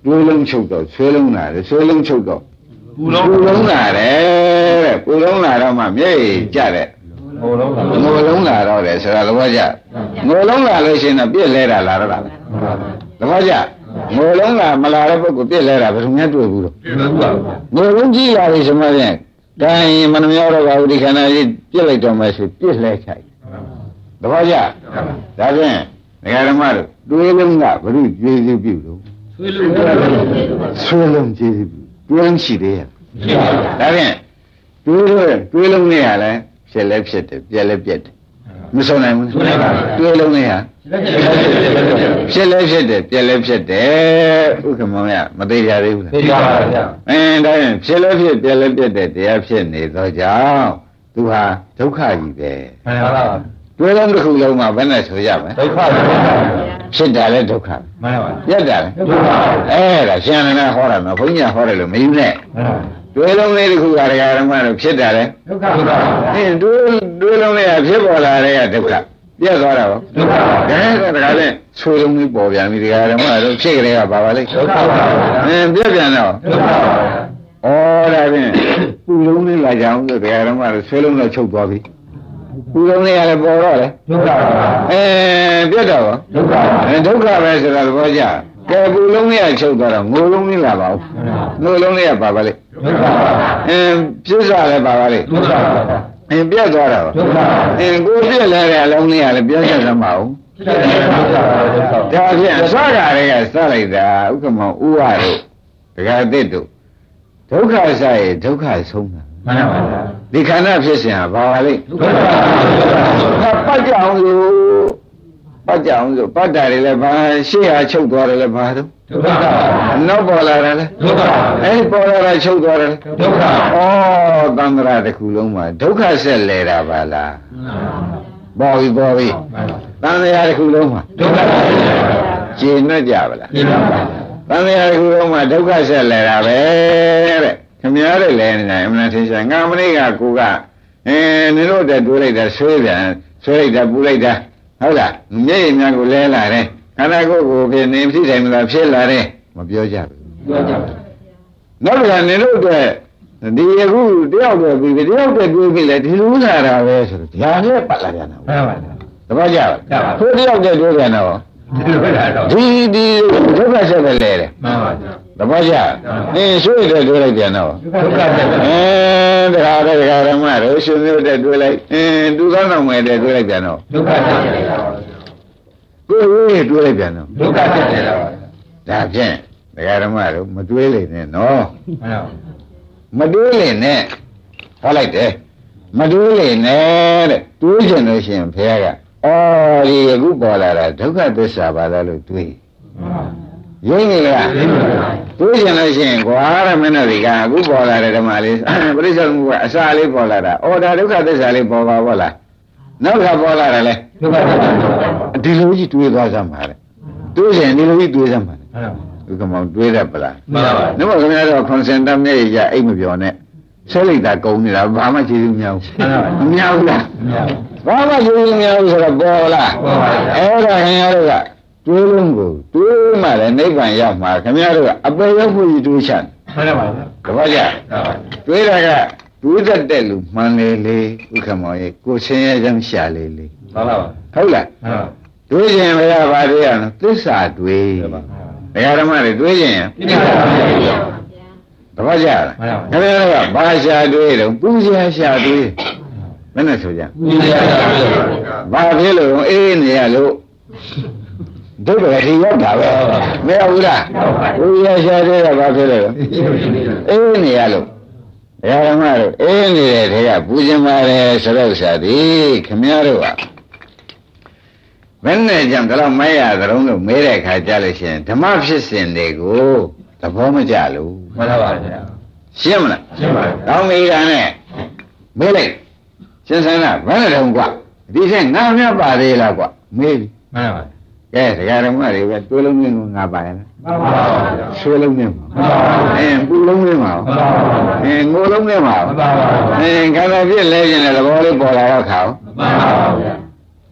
တွေးလုံးချုပ်တော့ဆွဲလုံးလာတယ်ဆွဲလုံးချုပ်တော့ပူလုံးလာတယ်တဲ့ပူလုံးလာတော့မှမျက်ရည်ကျတဲ့ငိုလုံးလာငိုလုံးလာတော့တယ်ဆိုတာသဘောကျငိုလုံးလာလို့ရှိရင်တော့ပြည့်လဲတာလာတော့တာသဘောကျငိုလုံးလာမလာတဲ့ပုဂ္ဂိုလ်ပြည့်လဲတာဘယ်သူများတွေ့ဘူးလို့ငိုလုံးကြီးလာပြီဆိုမှပြန်ဒါရင်မနှမြောတော့ပါဘူးဒီခန္ဓာကြီးပြည့်လိုက်တော့မှဆိုပြည့်လဲချိုက်သဘောကျဒါဖြင့်ဒကာဓမ္မတို့တွေးလုံးကဘုရုကျေးဇူးပြုလို့ဆွေးလုံးကျေးဇူးပြုတွေးလုံးရှိသေးရဲ့ဒါဖြင့်တွေးလို့တွေးလုံးနဲ့ရလဲဖြစ်လဲဖြစ်တယ်ပြက်လဲပြက်တယ်မဆုံးနိုင်ဘူးတွေးလုံးနဲ့ရဖြစ်လဲဖြစ်တယ်ပြက်လဲဖြစ်တယ်ဥက္ကမောင်ရမသိကြသေးဘူးလားသိပါပါဗျာအင်းဒါဖြင့်ဖြစ်လဲဖြစ်ပြက်လဲပြက်တယ်တရားဖြစ်နေသောကြောင့်သူဟာဒုက္ခကြီးပဲမှန်ပါပါတွေးလုံးတစ်ခုလုံးမှာဘယ်နဲ့ဆိုရမလဲဒုက္ခပါဖြစ်တာလဲဒုက္ခမှန်ပါပါပြက်တာလဲဒုက္ခအဲ့ဒါရှင်ရဏဟောတာနော်ဘုန်းကြီးဟောတယ်လို့မယူနဲ့တွေးလုံးလေးတစ်ခုကတရားဓမ္မတို့ဖြစ်တာလဲဒုက္ခပါပါအင်းတွေးတွေးလုံးလေးကဖြစ်ပေါ်လာတဲ့ကဒုက္ခပြက်သွားတာပေါ့ဒုက္ခပါဒါကတခါလဲဆွေးလုံးလေးပေါ်ပြန်ပြီတရားဓမ္မတို့ဖြစ်ကြတဲ့ကဘာပါလဲဒုက္ခပါပါအင်းပြက်ပြန်တော့ဒုက္ခပါပါဩဒါဖြင့်ပူလုံးလေးလာကြအောင်ဆိုတရားဓမ္မတို့ဆွေးလုံးတော့ချုပ်သွားပြီပူလုံးလေးရလဲပေါ်တော့လေဒုက္ခပါအဲပြတ်တော့ဒုက္ခပါအဲဒုက္ခပဲဆိုတာသဘောကျကဲပူလုံးလေးရချုပ်သွားတော့ငိုလုံးလေးလာပါဦးငိုလုံးလေးရပါပါလေဒုက္ခပါအဲပြစ္ဆာလည်းပါပါလေဒုက္ခပါအဲပြတ်သွားတာဒုက္ခပါအဲကိုပြက်လဲတဲ့အလုံးလေးရလဲပြတ်ချက်သမ်းပါဦးဒါဖြင့်အစကတည်းကစလိုက်တာဥက္ကမောဥဝါတို့ဒကာသစ်တို့ဒုက္ခဆိုင်ဒုက္ခဆုံးတာမှန်ပါပါဒီခန္ဓာဖြစ်စဉ်ဟာဘာပါလဲဒုက္ခပါပါပတ်ကြအောင်လို့ပတ်ကြအောင်ဆိုပတ်တာတွေလည်းဘာရှေ့ဟာချုပ်သွားတယ်လည်းဘာတော့ဒုက္ခပါနောက်ပေါ်လာတယ်လေဒုက္ခပါအဲဒီပေါ်လာတာချုပ်သွားတယ်ဒုက္ခပါဩသံဃာတစ်ခုလုံးမှာဒုက္ခဆက်လဲတာပါလားပေါ်ပြီပေါ်ပြီသံဃာတစ်ခုလုံးမှာဒုက္ခပါကျေနပ်ကြပါလားကျေနပ်ပါသံဃာတစ်ခုလုံးမှာဒုက္ခဆက်လဲတာပဲတဲ့ခင်ဗျားတို့လည်းနေအမှန်ထင်ရှားငါမနေ့ကကိုကအဲနင်တို့တက်တွေးလိုက်တာဆွဲပြန်ဆွဲလိုက်တာပူလိုက်တာဟုတ်လားမျက်ရည်များကိုလဲလာတယ်ခန္ဓာကိုယ်ကိုဖြစ်နေဖြစ်တယ်မလားဖြစ်လာတယ်မပြောကြဘူးပြောကြပါနောက်တစ်ခါနင်တို့တက်ဒီအခုတယောက်တော့ပြီးတယောက်တက်တွေးပြီးလဲဒီလိုလာတာပဲဆိုတော့ဒါလည်းပတ်လာပြန်တော့မှန်ပါဗျာတပည့်ကြပါထိုးတယောက်တက်တွေးပြန်တော့ဒီဒီဒုက္ခဆက်ပဲလဲတယ်မှန်ပါဗျာတပည့်ကြအင်းဆွေးတယ်တွေးလိုက်ပြန်တော့ဒုက္ခဆက်ပဲအဲတရားတဲ့တရားဓမ္မတို့ရှင်မျိုးတဲ့တွေးလိုက်အင်းသူသောနောက်မဲ့တဲ့တွေးလိုက်ပြန်တော့ဒုက္ခဆက်ပဲကိုယ်ရေးတွေးလိုက်ပြန်တော့ဒုက္ခဆက်တယ်လားဒါဖြင့်တရားဓမ္မတို့မတွေးလိမ့်နဲ့နော်မတွေးလိမ့်နဲ့ဟောလိုက်တယ်မတွေးလိမ့်နဲ့တဲ့တွေးချင်လို့ရှိရင်ဘုရားကအော်ဒီအခုပေါ်လာတာဒုက္ခသစ္စာပါလားလို့တွေးရင်းနေလားတွေးချင်လို့ရှိရင်ကွာရမင်းတို့ဒီကအခုပေါ်လာတဲ့ဓမ္မလေးပရိစ္ဆေသမုပ္ပါအစာလေးပေါ်လာတာအော်ဒါဒုက္ခသစ္စာလေးပေါ်ပါဘောလားနောက်ကပေါ်လာတယ်လေဒုက္ခသစ္စာဒီလိုကြီးတွေးသွားစမ်းပါလေတွေးရင်ဒီလိုကြီးတွေးစမ်းပါလေဥက္ကမောင်တွေးတတ်ပလားမှန်ပါပါနှမခင်ဗျားတို့ခွန်စင်တမ်းနဲ့ရအိတ်မပြောနဲ့ဆဲလိုက်တာကုံနေတာဘာမှကျေးဇူးမများဘူးမများဘူးလားဘာမှကျေးဇူးမများဘူးဆိုတော့ပေါ်လားပေါ်ပါဗျာအဲ့ဒါခင်ဗျားတို့ကတွေးလုံးကိုတွေးမှလည်းနိဗ္ဗာန်ရောက်မှာခင်ဗျားတို့ကအပေရောက်ဖို့ကြီးတွေးချင်မှန်ပါပါဗျာတွေးတာကတွေးတတ်တဲ့လူမှန်လေလေဥက္ကမောင်ရဲ့ကိုဆင်းရဲချမ်းရှာလေလေမှန်ပါပါဟုတ်လားတွေးရင်ဘယ်ကဘာတွေးရလဲသစ္စာတွေးဒကာဓမ္မတွေတွေးရင်သစ္စာတွေးတပည့်ကြလားခင်ဗျားတို့ကဘာရှာတွေးတော့ပူဇာရှာတွေးဘယ်နဲ့ဆိုကြပူဇာရှာတွေးဘာဖြစ်လို့အေးနေရလို့ဒုက္ခရည်ရောက်တာပဲမရဘူးလားပူဇာရှာတွေးကဘာဖြစ်လဲအေးနေရလို့ဒကာဓမ္မတို့အေးနေတဲ့ထဲကပူဇင်ပါတယ်ဆိုတော့ဥစ္စာဒီခင်ဗျားတို့ကဘယ်နဲ့ကြောင့်ဒါတော့မရသလုံးလို့မဲတဲ့ခါကြလို့ရှိရင်ဓမ္မဖြစ်စဉ်တွေကိုသဘောမကျလို့မှန်ပါပါဗျာရှင်းမလားရှင်းပါပြီတောင်းမိကနဲ့မဲလိုက်ရှင်းစမ်းလားဘယ်နဲ့တုံးกว่าဒီထက်ငါမြတ်ပါသေးလားกว่าမေးပြီမှန်ပါပါကဲတရားဓမ္မတွေပဲတွေးလုံးနဲ့ငါပါရလားမှန်ပါပါဗျာဆွေးလုံးနဲ့မှန်ပါပါအင်းပူလုံးနဲ့မှန်ပါပါအင်းငိုလုံးနဲ့မှန်ပါပါအင်းခန္ဓာဖြစ်လဲခြင်းတဲ့သဘောလေးပေါ်လာတော့ခါမှန်ပါပါဗျာ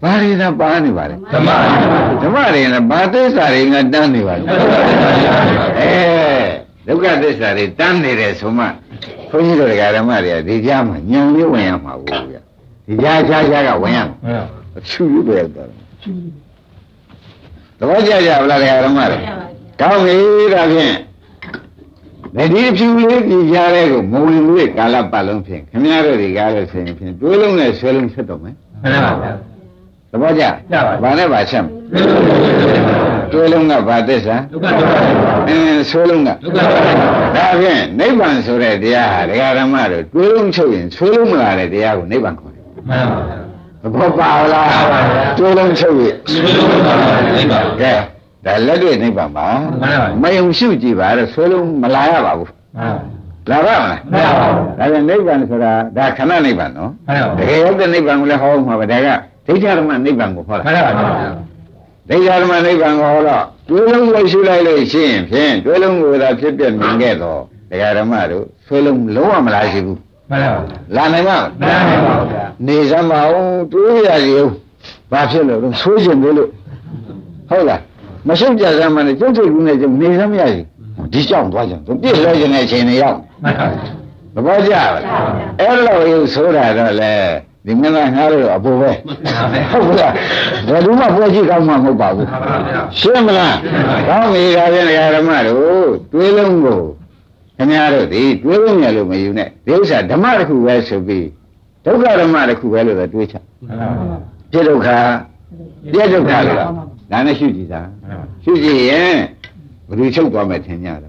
ဘာတွေသာပါနေပါလဲဓမ္မဓမ္မတွေနဲ့ဘာသစ္စာတွေငါတန်းနေပါလဲအဲဒုက္ခသစ္စာတွေတန်းနေတယ်ဆိုမှဘုန်းကြီးတို့ဓမ္မတွေကဒီကြားမှာညံလေးဝင်ရမှာဘူးဗျဒီကြားကြားကြားကဝင်ရမှာအချူရွယ်သွားတယ်သဘောကျကြဗလားဓမ္မတွေကောင်းပြီဒါဖြင့်ဒီအဖြူလေးဒီကြားတဲ့ကိုမဝင်လို့ကာလပတ်လုံးဖြင့်ခင်ဗျားတို့တွေကလည်းဆိုရင်ဖြင့်တွေးလုံးနဲ့ဆွဲလုံးဖြစ်တော့မယ်မှန်ပါဗျာသဘောကျဘာနဲ့ပါချက်တွေးလုံးကဘာသစ္စာဒုက္ခအင်းဆွဲလုံးကဒုက္ခဒါဖြင့်နိဗ္ဗာန်ဆိုတဲ့တရားဟာဒကာဓမ္မတို့တွေးလုံးချုပ်ရင်ဆွဲလုံးမလာတဲ့တရားကိုနိဗ္ဗာန်ခေါ်တယ်မှန်ပါဗျာသဘောပါလားတွေးလုံးချုပ်ရင်ဆွဲလုံးမလာတဲ့နိဗ္ဗာန်ကဲဒါလက်တွေ့နိဗ္ဗာန်ပါမယုံရှုကြည့်ပါတော့ဆွဲလုံးမလာရပါဘူးလာပါမလားမရပါဘူးဒါပြန်နိဗ္ဗာန်ဆိုတာဒါခဏနိဗ္ဗာန်နော်တကယ်ရောက်တဲ့နိဗ္ဗာန်ကိုလည်းဟောမှာပဲဒါကဒိဋ္ဌဓမ္မနိဗ္ဗာန်ကိုဟောတာမှန်ပါပါဒိဋ္ဌဓမ္မနိဗ္ဗာန်ကိုဟောတော့တွေးလုံးကိုရှုလိုက်လို့ရှိရင်ဖြင့်တွေးလုံးကိုသာဖြစ်ပြမြင်ခဲ့တော့ဒကာဓမ္မတို့ဆွဲလုံးလုံးဝမလာရှိဘူးမှန်ပါပါလာနိုင်ပါမလာနိုင်ပါဘူးဗျာနေစမ်းမအောင်တွေးရရုံဘာဖြစ်လို့လဲဆိုးခြင်းလို့ဟုတ်လားမရှုပ်ကြစမ်းမနဲ့ကျုပ်စိတ်ကူးနဲ့ကျုပ်နေစမ်းမရဘူးဒီကြောင့်သွားကြသူပြည့်လဲခြင်းနဲ့ချိန်နေရောက်မှန်ပါဘူးသဘောကျပါလားအဲ့လိုရုပ်ဆိုတာတော့လေဒီမင်းကငါတို့အပေါ်ပဲဟုတ်လားဘယ်သူမှပွဲကြည့်ကောင်းမှမဟုတ်ပါဘူးရှင်းမလားကောင်းပြီဒါပြန်ဓမ္မတို့တွေးလုံးကိုခင်ဗျားတို့ဒီတွေးလုံးရလို့မယူနဲ့ဒီဥစ္စာဓမ္မတစ်ခုပဲဆိုပြီးဒုက္ခဓမ္မတစ်ခုပဲလို့တွေးချပြည့်ဒုက္ခပြည့်ဒုက္ခလို့ဒါနဲ့ရှုကြည့်တာရှုကြည့်ရင်ဘယ်လိုချုပ်သွားမယ်ထင်ကြတယ်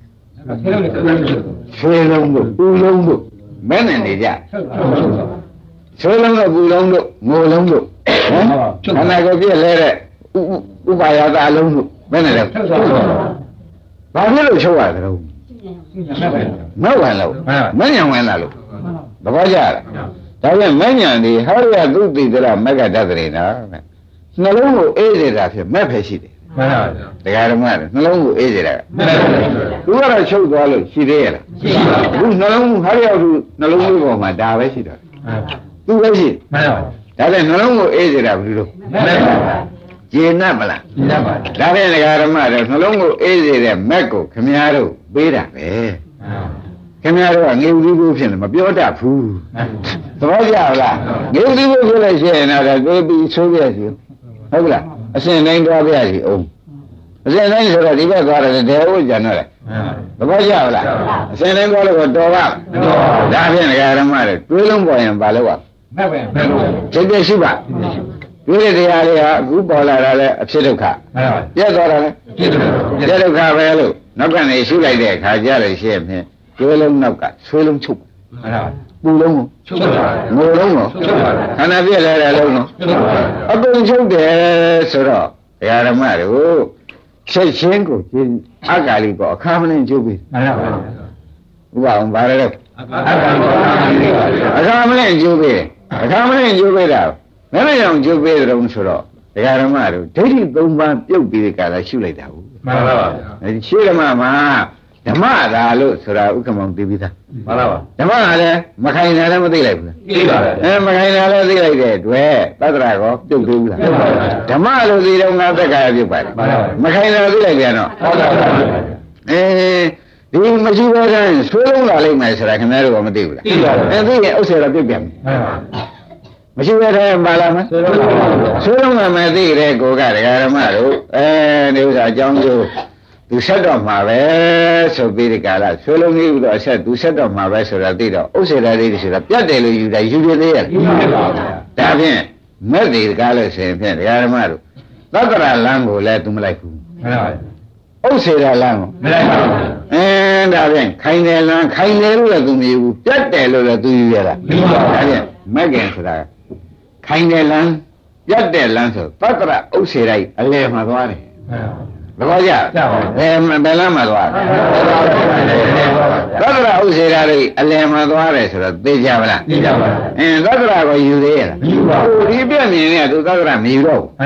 ဆွေလုံးတို့ပူလုံးတို့မဲနဲ့နေကြဆွေလုံးတို့ပူလုံးတို့ငိုလုံးတို့ခန္ဓာကိုယ်ပြည့်လဲတဲ့ဥပါယတာလုံးတို့မဲနဲ့လဲဘာဖြစ်လို့ချုပ်ရတယ်တော့မဝင်လို့မညံဝင်လာလို့သဘောကျလားဒါပြန်မညံဒီဟောရသုတိတရမက္ကတ္တရေနာနှလုံးကိုအေးနေတာဖြစ်မဲ့ဖယ်ရှိတယ်မှန်ပါဗျာတရားဓမ္မတွေနှလုံးကိုအေးစေတာမှန်ပါဗျာသူကတော့ချုပ်သွားလို့ရှိသေးရလားရှိပါဘူးအခုနှလုံးဟာရောက်သူနှလုံးလေးပေါ်မှာဒါပဲရှိတော့သူပဲရှိမှန်ပါဒါလည်းနှလုံးကိုအေးစေတာဘယ်လိုမှန်ပါဗျာကျေနပ်မလားကျေနပ်ပါဒါဖြင့်တရားဓမ္မတွေနှလုံးကိုအေးစေတဲ့မက်ကိုခမည်းတော်ပေးတာပဲခမည်းတော်ကငေဦးလေးကိုဖြစ်နေမပြောတတ်ဘူးသဘောကျလားငေဦးလေးကိုဖြစ်လို့ရှိရင်တော့တွေးပြီးဆိုးပြစီဟုတ်လားအစဉ်တိုင်းသွားပြစီအောင်အစဉ်တိုင်းဆိုတော့ဒီဘက်သွားတယ်တဲဟုတ်ကြတော့လေသဘောကျလားအစဉ်တိုင်းသွားလို့တော်ပါဒါဖြင့်ဓမ္မတွေတွေးလုံးပေါ်ရင်ဘာလို့ မှတ်ပဲမှတ်လို့စိတ်ပြရှိပါဒီတဲ့တရားလေးဟာအခုပေါ်လာတာလဲအဖြစ်ဒုက္ခမှန်ပါပြတ်သွားတာလဲဖြစ်ဒုက္ခပြတ်ဒုက္ခပဲလို့နောက်ကနေရှုလိုက်တဲ့အခါကျလို့ရှိရင်ဖြင့်ကျွေးလုံးနောက်ကဆွေးလုံးချုပ်မှန်ပါပူလုံးကိုချုပ်ပါငိုလုံးကိုချုပ်ပါခန္ဓာပြည့်လဲတဲ့လုံးကိုချုပ်ပါအကုန်ချုပ်တယ်ဆိုတော့တရားဓမ္မတို့ချက်ချင်းကိုကျင်းအကာလီကိုအခါမနဲ့ချုပ်ပြီးမှန်ပါဥပအောင်ဗါရတော့အခါမနဲ့ချုပ်ပြီးအခါမနဲ့ချုပ်ပြီးတာမင်းလည်းအောင်ချုပ်ပြီးတယ်ဆိုတော့တရားဓမ္မတို့ဒိဋ္ဌိသုံးပါးပြုတ်ပြီးတဲ့ကာလရှုလိုက်တာဟုတ်မှန်ပါပါအဲဒီရှင်းဓမ္မမှာဓမ္မသာလို့ဆိုတာဥက္ကမောင်သိပြီးသားမှန်ပါပါဓမ္မကလည်းမခိုင်တာလည်းမသိလိုက်ဘူးလားသိပါပါအဲမခိုင်တာလည်းသိလိုက်တဲ့အတွက်သတ္တရာကောပြုတ်သေးဘူးလားပြုတ်ပါပါဓမ္မလို့သိတော့ငါသက်္ကာယပြုတ်ပါတယ်မှန်ပါပါမခိုင်တာသိလိုက်ပြန်တော့ဟုတ်ပါပါအဲဒီမရှိဘဲတည်းဆွေးလုံးလာလိမ့်မယ်ဆိုတာခင်ဗျားတို့ကမသိဘူးလားသိပါပါအဲသိရင်ဥစ္စာတော့ပြုတ်ပြန်မှန်ပါပါမရှိဘဲတည်းပါလားမဆွေးလုံးပါဆွေးလုံးကမသိတဲ့ကိုကဒကာဓမ္မတို့အဲဒီဥစ္စာအကြောင်းကျိုးသူဆက်တော့မှာပဲဆိုပြီးဒီကလာဆွေးလုံးကြီးဥတော့ဆက်သူဆက်တော့မှာပဲဆိုတာသိတော့ဥစ္စေတာလေးဆိုတာပြတ်တယ်လို့ယူတယ်ယူရသေးရဲ့ဒါဖြင့်မဲ့ဒီကားလို့ဆိုရင်ဖြင့်ဒကာဓမ္မတို့သတ္တရာလမ်းကိုလည်းသူမလိုက်ဘူးမှန်ပါပါဥစ္စေတာလမ်းကိုမလိုက်ပါဘူးအင်းဒါဖြင့်ခိုင်တယ်လမ်းခိုင်တယ်လို့လည်းသူမယူဘူးပြတ်တယ်လို့လည်းသူယူရတာမှန်ပါပါဒါဖြင့်မဲ့ခင်ဆိုတာခိုင်တယ်လမ်းပြတ်တယ်လမ်းဆိုသတ္တရာဥစ္စေတိုင်းအလယ်မှာသွားတယ်မှန်ပါဘယ်လိုကြဘယ်ဘယ်လမ်းမှာသွားသတ္တရာဥစ္စေရာတွေအလယ်မှာသွားတယ်ဆိုတော့သိကြပါလားသိကြပါပါအင်းသတ္တရာကိုယူသေးရလားမယူပါဘူးဒီပြည့်မြင်နေကသူသတ္တရာမယူတော့ဘူးမှန်ပါပါ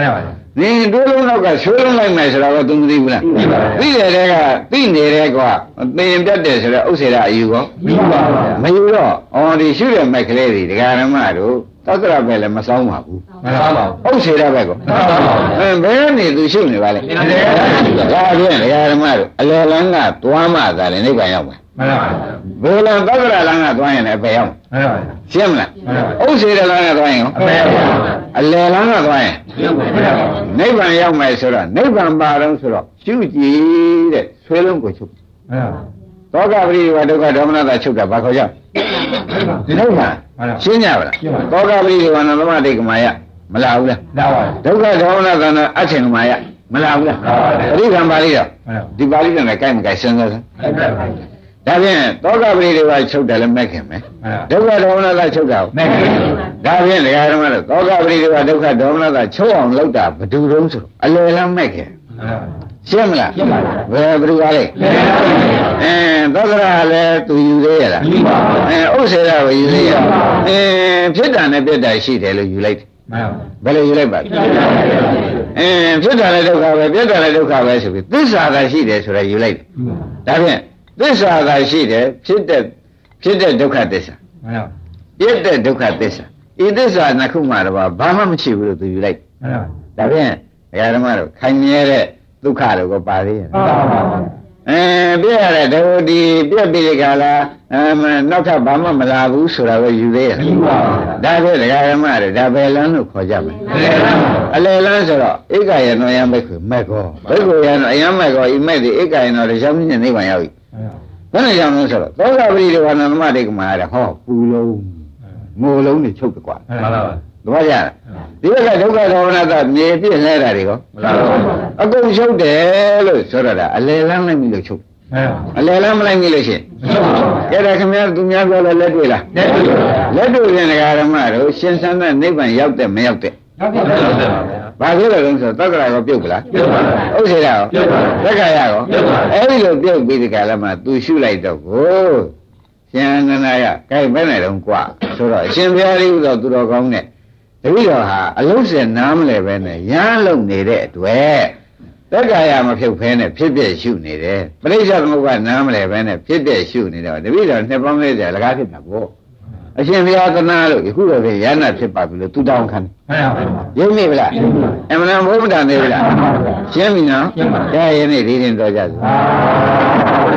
နင်တို့လုံးတော့ကဆွေးလုံးလိုက်မယ်ဆိုတော့သူမသိဘူးလားသိတယ်တဲ့ကသိနေတယ်ကွာသင်ပြတ်တယ်ဆိုတော့ဥစ္စေရအယူရောမယူတော့အော်ဒီရှုတဲ့မိုက်ကလေးတွေဒကာရမတို့သောတရပဲလည်းမဆောင်ပါဘူးမဆောင်ပါဘူးဥစ္စေရပဲကောမဆောင်ပါဘူးအဲဘယ်ကနေသူရှုနေပါလဲဒါဖြင့်ဒကာရမတို့အလယ်လန်းကသွားမှသာလေနိဗ္ဗာန်ရောက်မယ်မှန်ပါဘူးဘယ်လိုသောတရလန်းကသွားရင်လည်းပဲရောက်မှန်ပါဘူးရှင်းမလားဥစ္စေရလန်းကသွားရင်ရောအလယ်လန်းကသွားရင်နိဗ္ဗာန်ရောက်မယ်ဆိုတော့နိဗ္ဗာန်ပါတော့ဆိုတော့ရှုကြည့်တဲ့ဆွဲလုံးကိုချုပ်သောကပရိဒီဝဒုက္ခဒေါမနတာချုပ်တာဘာခေါ်ကြနိဗ္ဗာန်ရှင်းကြပါလားသောကပရိဒီဝနသမတိကမာယမလာဘူးလားလာပါဘူးဒုက္ခဒေါမနတာနဲ့အချင်းကမာယမလာဘူးလားပရိက္ခပါဠိတော့ဒီပါဠိတော်နဲ့ကြိုက်မကြိုက်စဉ်းစားစမ်းဒါဖြင့်သောကပရိဒီဝချုပ်တယ်လည်းမဲ့ခင်မယ်ဒုက္ခဒေါမနတာချုပ်တာမဲ့ခင်ဒါဖြင့်ဒကာဓမ္မတို့သောကပရိဒီဝဒုက္ခဒေါမနတာချုပ်အောင်လုပ်တာဘယ်သူတုံးဆိုအလယ်လမ်းမဲ့ခင်ရှင်းမလားရှင်းပါပြီဘယ်ဘယ်သူကလဲအဲသောကရလည်းသူယူသေးရလားအဲဥစ္စေရကိုယူသေးရအဲဖြစ်တာနဲ့ပြတ်တာရှိတယ်လို့ယူလိုက်တယ်ဘယ်လိုယူလိုက်ပါလဲအဲဖြစ်တာလည်းဒုက္ခပဲပြတ်တာလည်းဒုက္ခပဲဆိုပြီးသစ္စာသာရှိတယ်ဆိုတော့ယူလိုက်တယ်ဒါဖြင့်သစ္စာသာရှိတယ်ဖြစ်တဲ့ဖြစ်တဲ့ဒုက္ခသစ္စာပြတ်တဲ့ဒုက္ခသစ္စာဤသစ္စာနှစ်ခုမှတော့ဘာမှမရှိဘူးလို့သူယူလိုက်ဒါဖြင့်ဘုရားဓမ္မတို့ခိုင်မြဲတဲ့ဒုက္ခတို့ကိုပါသေးရဲ့အဲပြည့်ရတဲ့ဒုဒီပြည့်ပြီးကြလားအဲနောက်ထပ်ဘာမှမလာဘူးဆိုတာကိုယူသေးရဲ့ဒါဖြင့်ဒကာဓမ္မတို့ဒါပဲလန်းလို့ခေါ်ကြမယ်အလယ်လန်းဆိုတော့ဧကယနောယမိတ်ခွေမဲ့ကောဘိက္ခုယနောအယမဲ့ကောဤမဲ့ဒီဧကယနောတရားမြင့်နိဗ္ဗာန်ရောက်ပြီဘယ်နဲ့ကြောင့်လဲဆိုတော့သောကပရိဒီဝါနသမတိကမာရဟောပူလုံးမိုးလုံးတွေချုပ်တယ်ကွာမှန်ပါပါတော့ကြဒီဘက်ကဒုက္ခဒေါမနတာမြေပြည့်လဲတာတွေကမလားအကုန်ချုပ်တယ်လို့ဆိုတော့ဒါအလယ်လမ်းလိုက်ပြီလို့ချုပ်အလယ်လမ်းမလိုက်ပြီလို့ရှိရင်ကြတဲ့ခင်ဗျားသူများပြောလဲလက်တွေ့လားလက်တွေ့ရင်ဒကာဓမ္မတို့ရှင်သန်တဲ့နိဗ္ဗာန်ရောက်တဲ့မရောက်တဲ့ဘာလို့လဲဆိုတော့တက္ကရာရောပြုတ်ပလားပြုတ်ပါဘူးဥစ္စေရာရောပြုတ်ပါဘူးသက္ကရာရောပြုတ်ပါဘူးအဲ့ဒီလိုပြုတ်ပြီးဒီကလာမှသူရှုလိုက်တော့ကိုရှင်နန္ဒာယကဲဘယ်နဲ့တော့ကွာဆိုတော့အရှင်ဘုရားကြီးဆိုသူတော်ကောင်းနဲ့တပည့်တော်ဟာအလုံးစင်နားမလဲပဲနဲ့ရမ်းလုံနေတဲ့အတွက်တက္ကရာမဖြုတ်ဖဲနဲ့ဖြစ်ဖြစ်ရှုနေတယ်ပရိစ္ဆေသမုပ္ပါနားမလဲပဲနဲ့ဖြစ်ဖြစ်ရှုနေတော့တပည့်တော်နှစ်ပေါင်းလေးတည်းလကားဖြစ်တာပေါ့အရှင်ဘုရားသနာလို့အခုတော့ပဲရဟနာဖြစ်ပါပြီလို့သူတောင်းခံတယ်ရင်းမိဗလားအမှန်တန်ဘုရားနေဗလားရှင်းပြီနော်ဒါရင်းနေဒီရင်တော့ကြစို့